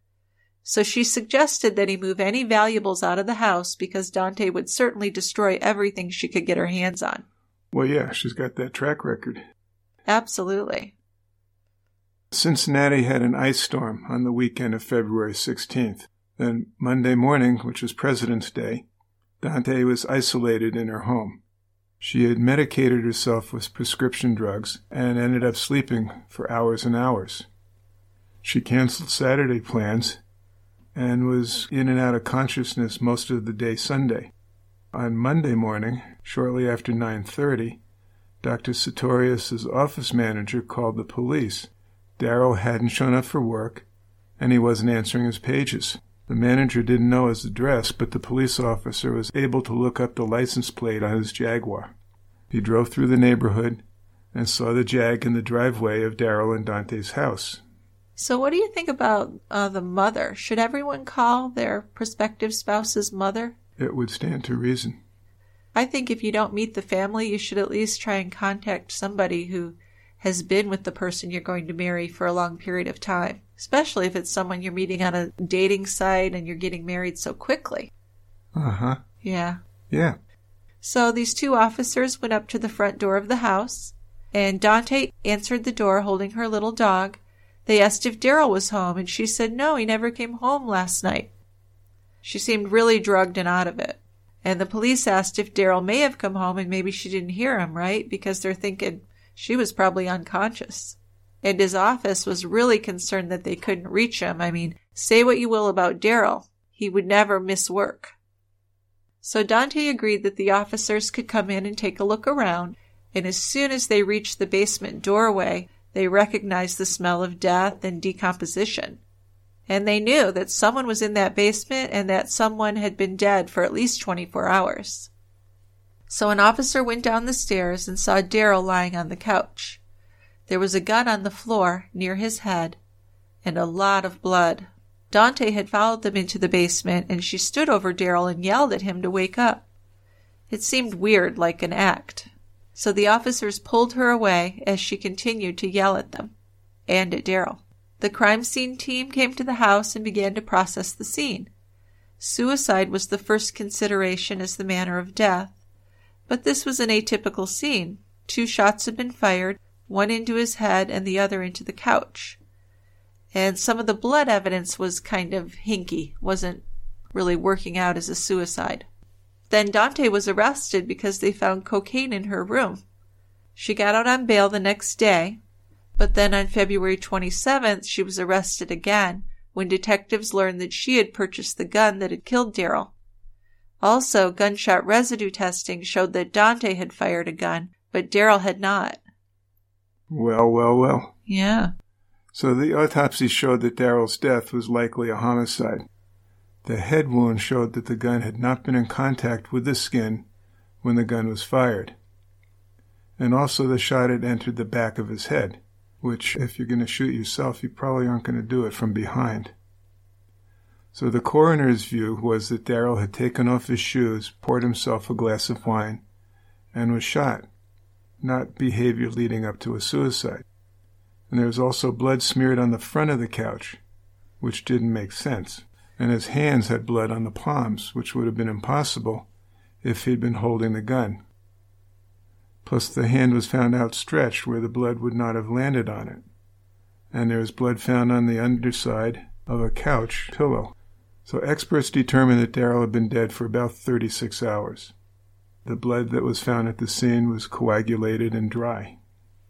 So she suggested that he move any valuables out of the house because Dante would certainly destroy everything she could get her hands on. Well, yeah, she's got that track record. Absolutely. Cincinnati had an ice storm on the weekend of February sixteenth. Then Monday morning, which was President's Day, Dante was isolated in her home. She had medicated herself with prescription drugs and ended up sleeping for hours and hours. She canceled Saturday plans and was in and out of consciousness most of the day Sunday. On Monday morning, shortly after nine thirty, Doctor Sartorius' office manager called the police Darrell hadn't shown up for work, and he wasn't answering his pages. The manager didn't know his address, but the police officer was able to look up the license plate on his Jaguar. He drove through the neighborhood and saw the Jag in the driveway of Darrell and Dante's house. So what do you think about uh, the mother? Should everyone call their prospective spouse's mother? It would stand to reason. I think if you don't meet the family, you should at least try and contact somebody who has been with the person you're going to marry for a long period of time, especially if it's someone you're meeting on a dating site and you're getting married so quickly. Uh-huh. Yeah. Yeah. So these two officers went up to the front door of the house, and Dante answered the door holding her little dog. They asked if Darrell was home, and she said no, he never came home last night. She seemed really drugged and out of it. And the police asked if Darrell may have come home, and maybe she didn't hear him, right? Because they're thinking she was probably unconscious. And his office was really concerned that they couldn't reach him. I mean, say what you will about Darrell, he would never miss work. So Dante agreed that the officers could come in and take a look around, and as soon as they reached the basement doorway, they recognized the smell of death and decomposition. And they knew that someone was in that basement and that someone had been dead for at least twenty-four hours. So an officer went down the stairs and saw Darrell lying on the couch. There was a gun on the floor near his head and a lot of blood. Dante had followed them into the basement, and she stood over Darrell and yelled at him to wake up. It seemed weird, like an act. So the officers pulled her away as she continued to yell at them and at Darrell. The crime scene team came to the house and began to process the scene. Suicide was the first consideration as the manner of death, but this was an atypical scene. Two shots had been fired, one into his head and the other into the couch. And some of the blood evidence was kind of hinky, wasn't really working out as a suicide. Then Dante was arrested because they found cocaine in her room. She got out on bail the next day, but then on February twenty-seventh, she was arrested again when detectives learned that she had purchased the gun that had killed Darrell. Also, gunshot residue testing showed that Dante had fired a gun, but Darrell had not. Well, well, well. Yeah. So the autopsy showed that Darrell's death was likely a homicide. The head wound showed that the gun had not been in contact with the skin when the gun was fired. And also the shot had entered the back of his head, which, if you're going to shoot yourself, you probably aren't going to do it from behind. So the coroner's view was that Darrell had taken off his shoes, poured himself a glass of wine, and was shot, not behavior leading up to a suicide. And there was also blood smeared on the front of the couch, which didn't make sense. And his hands had blood on the palms, which would have been impossible if he'd been holding the gun. Plus the hand was found outstretched where the blood would not have landed on it. And there was blood found on the underside of a couch pillow. So experts determined that Darrell had been dead for about thirty-six hours. The blood that was found at the scene was coagulated and dry.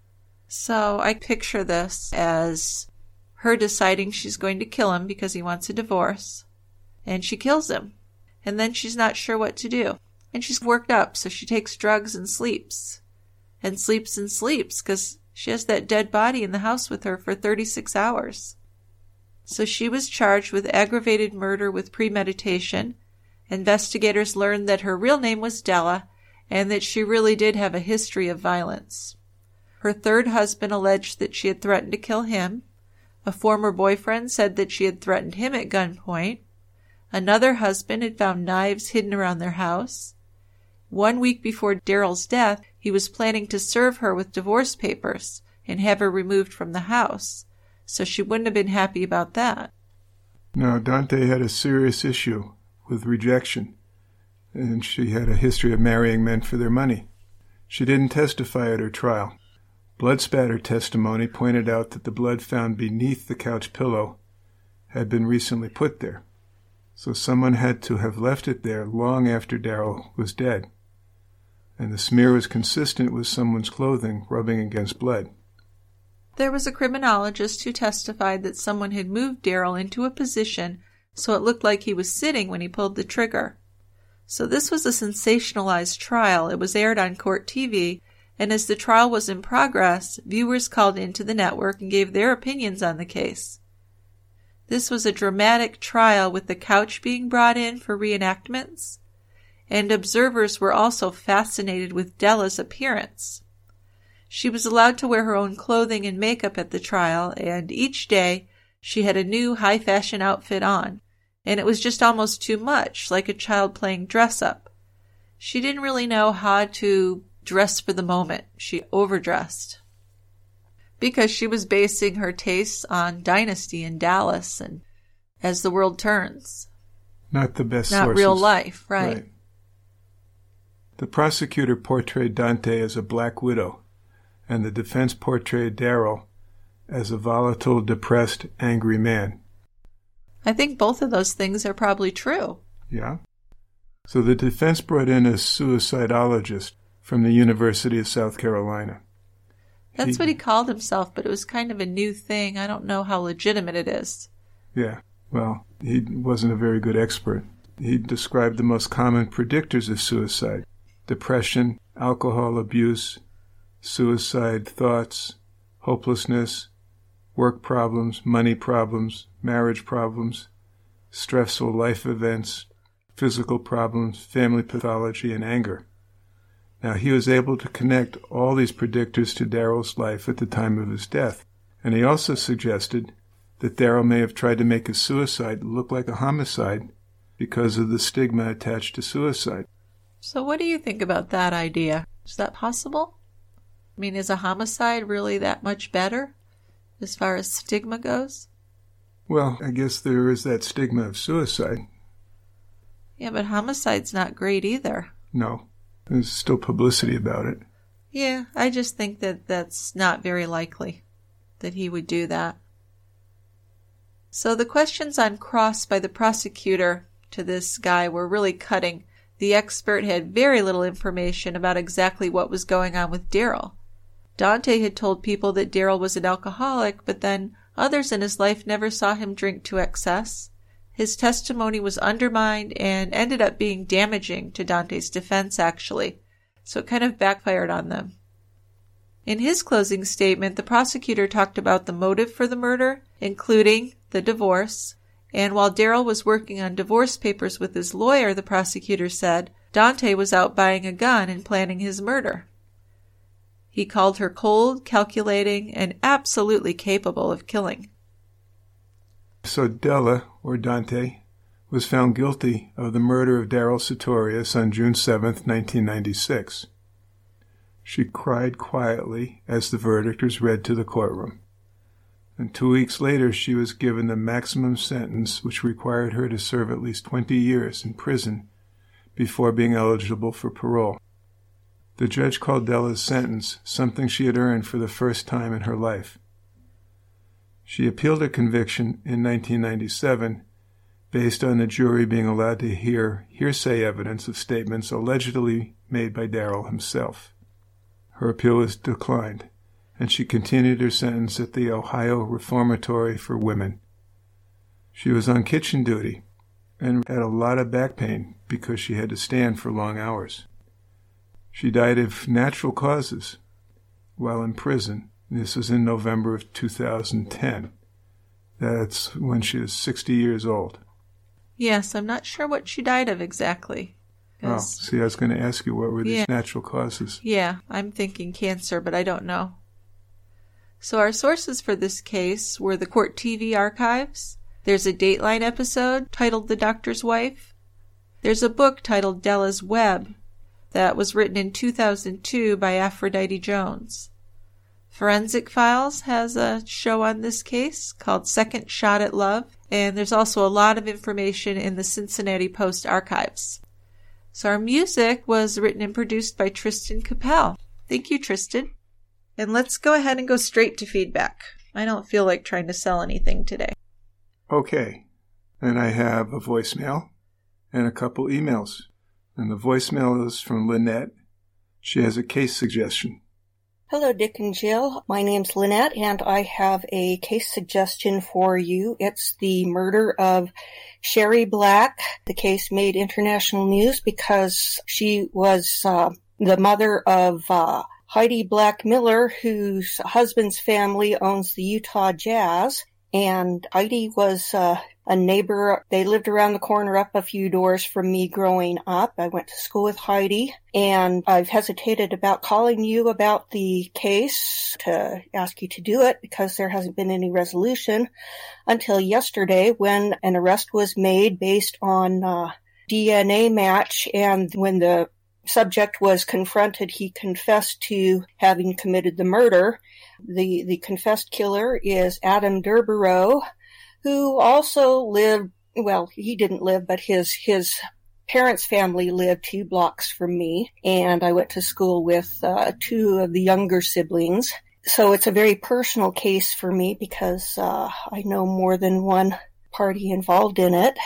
So I picture this as her deciding she's going to kill him because he wants a divorce, and she kills him. And then she's not sure what to do. And she's worked up, so she takes drugs and sleeps. And sleeps and sleeps because she has that dead body in the house with her for thirty-six hours. So she was charged with aggravated murder with premeditation. Investigators learned that her real name was Della and that she really did have a history of violence. Her third husband alleged that she had threatened to kill him. A former boyfriend said that she had threatened him at gunpoint. Another husband had found knives hidden around their house. One week before Darrell's death, he was planning to serve her with divorce papers and have her removed from the house, so she wouldn't have been happy about that. No, Dante had a serious issue with rejection, and she had a history of marrying men for their money. She didn't testify at her trial. Blood spatter testimony pointed out that the blood found beneath the couch pillow had been recently put there, so someone had to have left it there long after Darrell was dead, and the smear was consistent with someone's clothing rubbing against blood. There was a criminologist who testified that someone had moved Darrell into a position so it looked like he was sitting when he pulled the trigger. So this was a sensationalized trial. It was aired on court T V, and as the trial was in progress, viewers called into the network and gave their opinions on the case. This was a dramatic trial with the couch being brought in for reenactments, and observers were also fascinated with Della's appearance. She was allowed to wear her own clothing and makeup at the trial, and each day she had a new high-fashion outfit on, and it was just almost too much, like a child playing dress-up. She didn't really know how to dress for the moment. She overdressed. Because she was basing her tastes on Dynasty and Dallas and As the World Turns. Not the best Not sources. real life, right. right. The prosecutor portrayed Dante as a black widow, and the defense portrayed Daryl as a volatile, depressed, angry man. I think both of those things are probably true. Yeah. So the defense brought in a suicidologist from the University of South Carolina. That's he, what he called himself, but it was kind of a new thing. I don't know how legitimate it is. Yeah. Well, he wasn't a very good expert. He described the most common predictors of suicide: depression, alcohol abuse, suicide thoughts, hopelessness, work problems, money problems, marriage problems, stressful life events, physical problems, family pathology, and anger. Now, he was able to connect all these predictors to Daryl's life at the time of his death, and he also suggested that Daryl may have tried to make his suicide look like a homicide because of the stigma attached to suicide. So what do you think about that idea? Is that possible? I mean, is a homicide really that much better as far as stigma goes? Well, I guess there is that stigma of suicide. Yeah, but homicide's not great either. No, there's still publicity about it. Yeah, I just think that that's not very likely that he would do that. So the questions on cross by the prosecutor to this guy were really cutting. The expert had very little information about exactly what was going on with Daryl. Dante had told people that Daryl was an alcoholic, but then others in his life never saw him drink to excess. His testimony was undermined and ended up being damaging to Dante's defense, actually, so it kind of backfired on them. In his closing statement, the prosecutor talked about the motive for the murder, including the divorce, and while Daryl was working on divorce papers with his lawyer, the prosecutor said, Dante was out buying a gun and planning his murder. He called her cold, calculating, and absolutely capable of killing. So Della, or Dante, was found guilty of the murder of Daryl Sartorius on June seventh, nineteen ninety-six. She cried quietly as the verdict was read to the courtroom. And two weeks later, she was given the maximum sentence, which required her to serve at least twenty years in prison before being eligible for parole. The judge called Della's sentence something she had earned for the first time in her life. She appealed her conviction in nineteen ninety-seven based on the jury being allowed to hear hearsay evidence of statements allegedly made by Daryl himself. Her appeal was declined, and she continued her sentence at the Ohio Reformatory for Women. She was on kitchen duty and had a lot of back pain because she had to stand for long hours. She died of natural causes while in prison. This was in November of two thousand ten. That's when she was sixty years old. Yes, I'm not sure what she died of exactly. Oh, see, I was going to ask you, what were these yeah. natural causes? Yeah, I'm thinking cancer, but I don't know. So our sources for this case were the Court T V archives. There's a Dateline episode titled The Doctor's Wife. There's a book titled Della's Web that was written in two thousand two by Aphrodite Jones. Forensic Files has a show on this case called Second Shot at Love, and there's also a lot of information in the Cincinnati Post archives. So our music was written and produced by Tristan Capel. Thank you, Tristan. And let's go ahead and go straight to feedback. I don't feel like trying to sell anything today. Okay. And I have a voicemail and a couple emails. And the voicemail is from Lynette. She has a case suggestion. Hello, Dick and Jill. My name's Lynette, and I have a case suggestion for you. It's the murder of Sherry Black. The case made international news because she was uh, the mother of uh, Heidi Black Miller, whose husband's family owns the Utah Jazz. And Heidi was uh, a neighbor. They lived around the corner up a few doors from me growing up. I went to school with Heidi, and I've hesitated about calling you about the case to ask you to do it because there hasn't been any resolution until yesterday when an arrest was made based on uh, D N A match. And when the subject was confronted, he confessed to having committed the murder. The the confessed killer is Adam Durborough, who also lived, well, he didn't live, but his his parents' family lived two blocks from me, and I went to school with uh, two of the younger siblings. So it's a very personal case for me because uh, I know more than one party involved in it.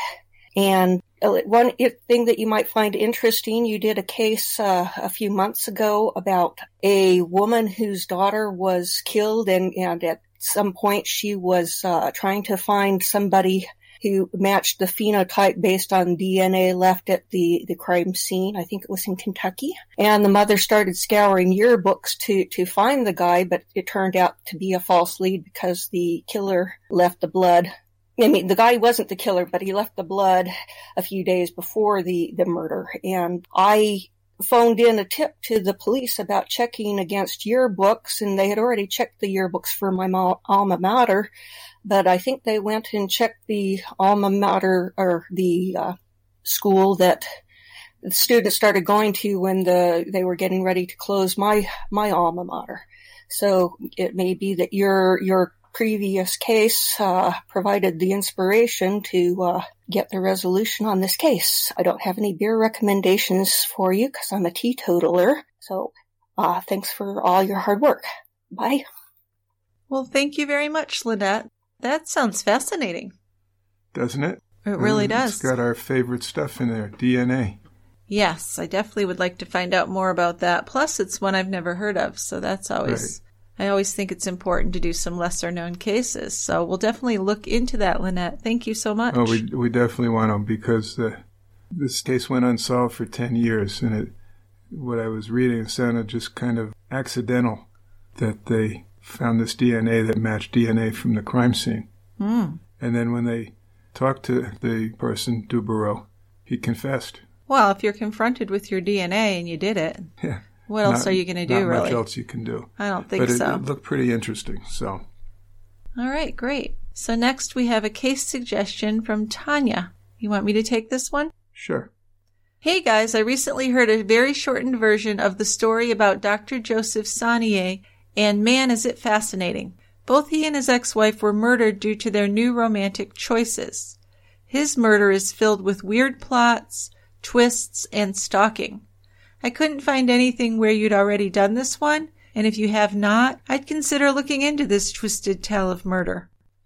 And one thing that you might find interesting, you did a case uh, a few months ago about a woman whose daughter was killed, and, and at some point she was uh, trying to find somebody who matched the phenotype based on D N A left at the, the crime scene. I think it was in Kentucky. And the mother started scouring yearbooks to, to find the guy, but it turned out to be a false lead because the killer left the blood. I mean, the guy wasn't the killer, but he left the blood a few days before the, the murder. And I phoned in a tip to the police about checking against yearbooks, and they had already checked the yearbooks for my ma- alma mater, but I think they went and checked the alma mater, or the uh, school that the students started going to when the they were getting ready to close my, my alma mater. So it may be that your your previous case uh, provided the inspiration to uh, get the resolution on this case. I don't have any beer recommendations for you because I'm a teetotaler. So uh, thanks for all your hard work. Bye. Well, thank you very much, Lynette. That sounds fascinating. Doesn't it? It really and does. It's got our favorite stuff in there, D N A. Yes, I definitely would like to find out more about that. Plus, it's one I've never heard of, so that's always... Right. I always think it's important to do some lesser-known cases, so we'll definitely look into that, Lynette. Thank you so much. Oh, we we definitely want to, because uh, this case went unsolved for ten years, and it, what I was reading, it sounded just kind of accidental that they found this D N A that matched D N A from the crime scene. Mm. And then when they talked to the person, Durborough, he confessed. Well, if you're confronted with your D N A and you did it... Yeah. What else not, are you going to do, not really? Not much else you can do. I don't think but it, so. It looked pretty interesting, so. All right, great. So next we have a case suggestion from Tanya. You want me to take this one? Sure. Hey guys, I recently heard a very shortened version of the story about Doctor Joseph Sanier, and man, is it fascinating. Both he and his ex-wife were murdered due to their new romantic choices. His murder is filled with weird plots, twists, and stalking. I couldn't find anything where you'd already done this one, and if you have not, I'd consider looking into this twisted tale of murder.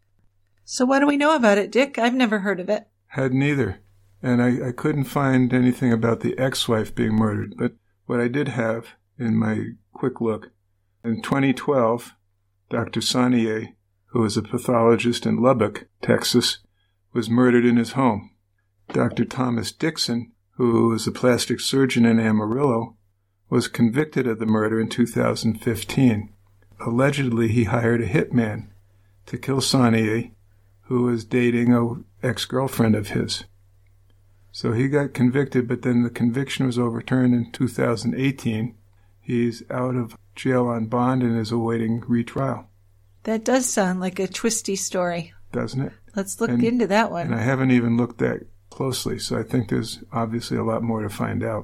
So what do we know about it, Dick? I've never heard of it. Hadn't either. And I, I couldn't find anything about the ex-wife being murdered. But what I did have in my quick look, in twenty twelve, Doctor Sanier, who was a pathologist in Lubbock, Texas, was murdered in his home. Doctor Thomas Dixon, who was a plastic surgeon in Amarillo, was convicted of the murder in two thousand fifteen. Allegedly, he hired a hitman to kill Sanier, who was dating an ex-girlfriend of his. So he got convicted, but then the conviction was overturned in two thousand eighteen. He's out of jail on bond and is awaiting retrial. That does sound like a twisty story. Doesn't it? Let's look and, into that one. And I haven't even looked that closely, so I think there's obviously a lot more to find out.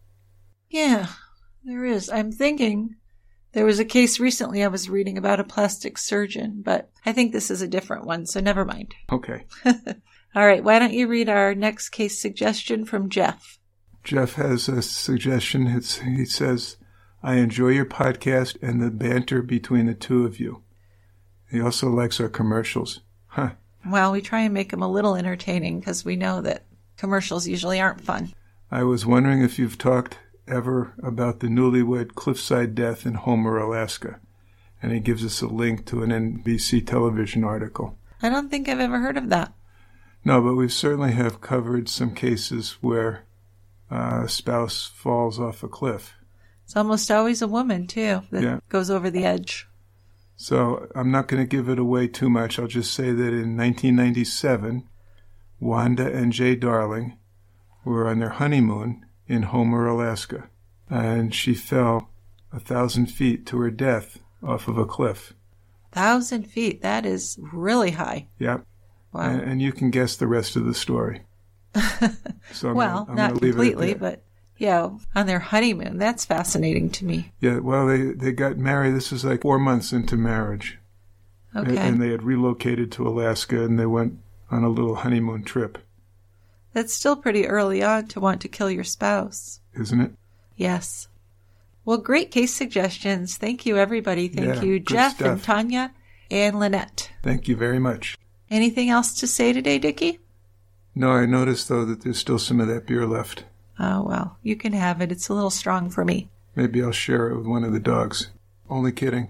Yeah, there is. I'm thinking there was a case recently I was reading about a plastic surgeon, but I think this is a different one, so never mind. Okay. All right, why don't you read our next case suggestion from Jeff? Jeff has a suggestion. It's, he says, I enjoy your podcast and the banter between the two of you. He also likes our commercials. Huh. Well, we try and make them a little entertaining because we know that commercials usually aren't fun. I was wondering if you've talked ever about the newlywed cliffside death in Homer, Alaska. And he gives us a link to an N B C television article. I don't think I've ever heard of that. No, but we certainly have covered some cases where uh, a spouse falls off a cliff. It's almost always a woman, too, that Yeah. goes over the edge. So I'm not going to give it away too much. I'll just say that in nineteen ninety-seven, Wanda and Jay Darling were on their honeymoon in Homer, Alaska, and she fell a thousand feet to her death off of a cliff. Thousand feet. That is really high. Yep. Wow. And, and you can guess the rest of the story. So I'm well, gonna, I'm not gonna leave completely, it at that. but yeah, on their honeymoon. That's fascinating to me. Yeah, well, they, they got married. This is like four months into marriage. Okay. And, and they had relocated to Alaska, and they went on a little honeymoon trip, That's still pretty early on to want to kill your spouse. isn't it? Yes. Well, great case suggestions. Thank you, everybody. Thank Yeah, you, good Jeff and stuff. Tanya and Lynette. Thank you very much. Anything else to say today, Dickie? No, I noticed, though, that there's still some of that beer left. Oh, well, you can have it. It's a little strong for me. Maybe I'll share it with one of the dogs. Only kidding.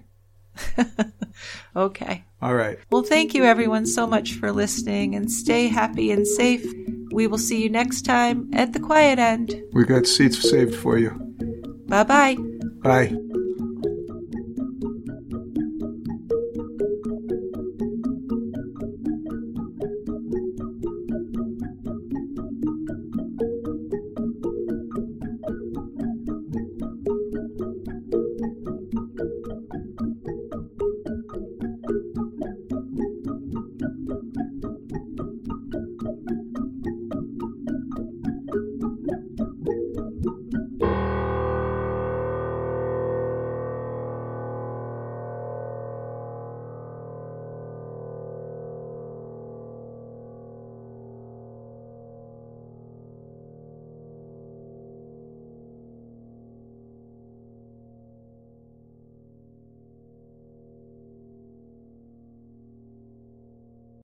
Okay. All right. Well, thank you, everyone, so much for listening, and stay happy and safe. We will see you next time at the quiet end. We got seats saved for you. Bye-bye. Bye.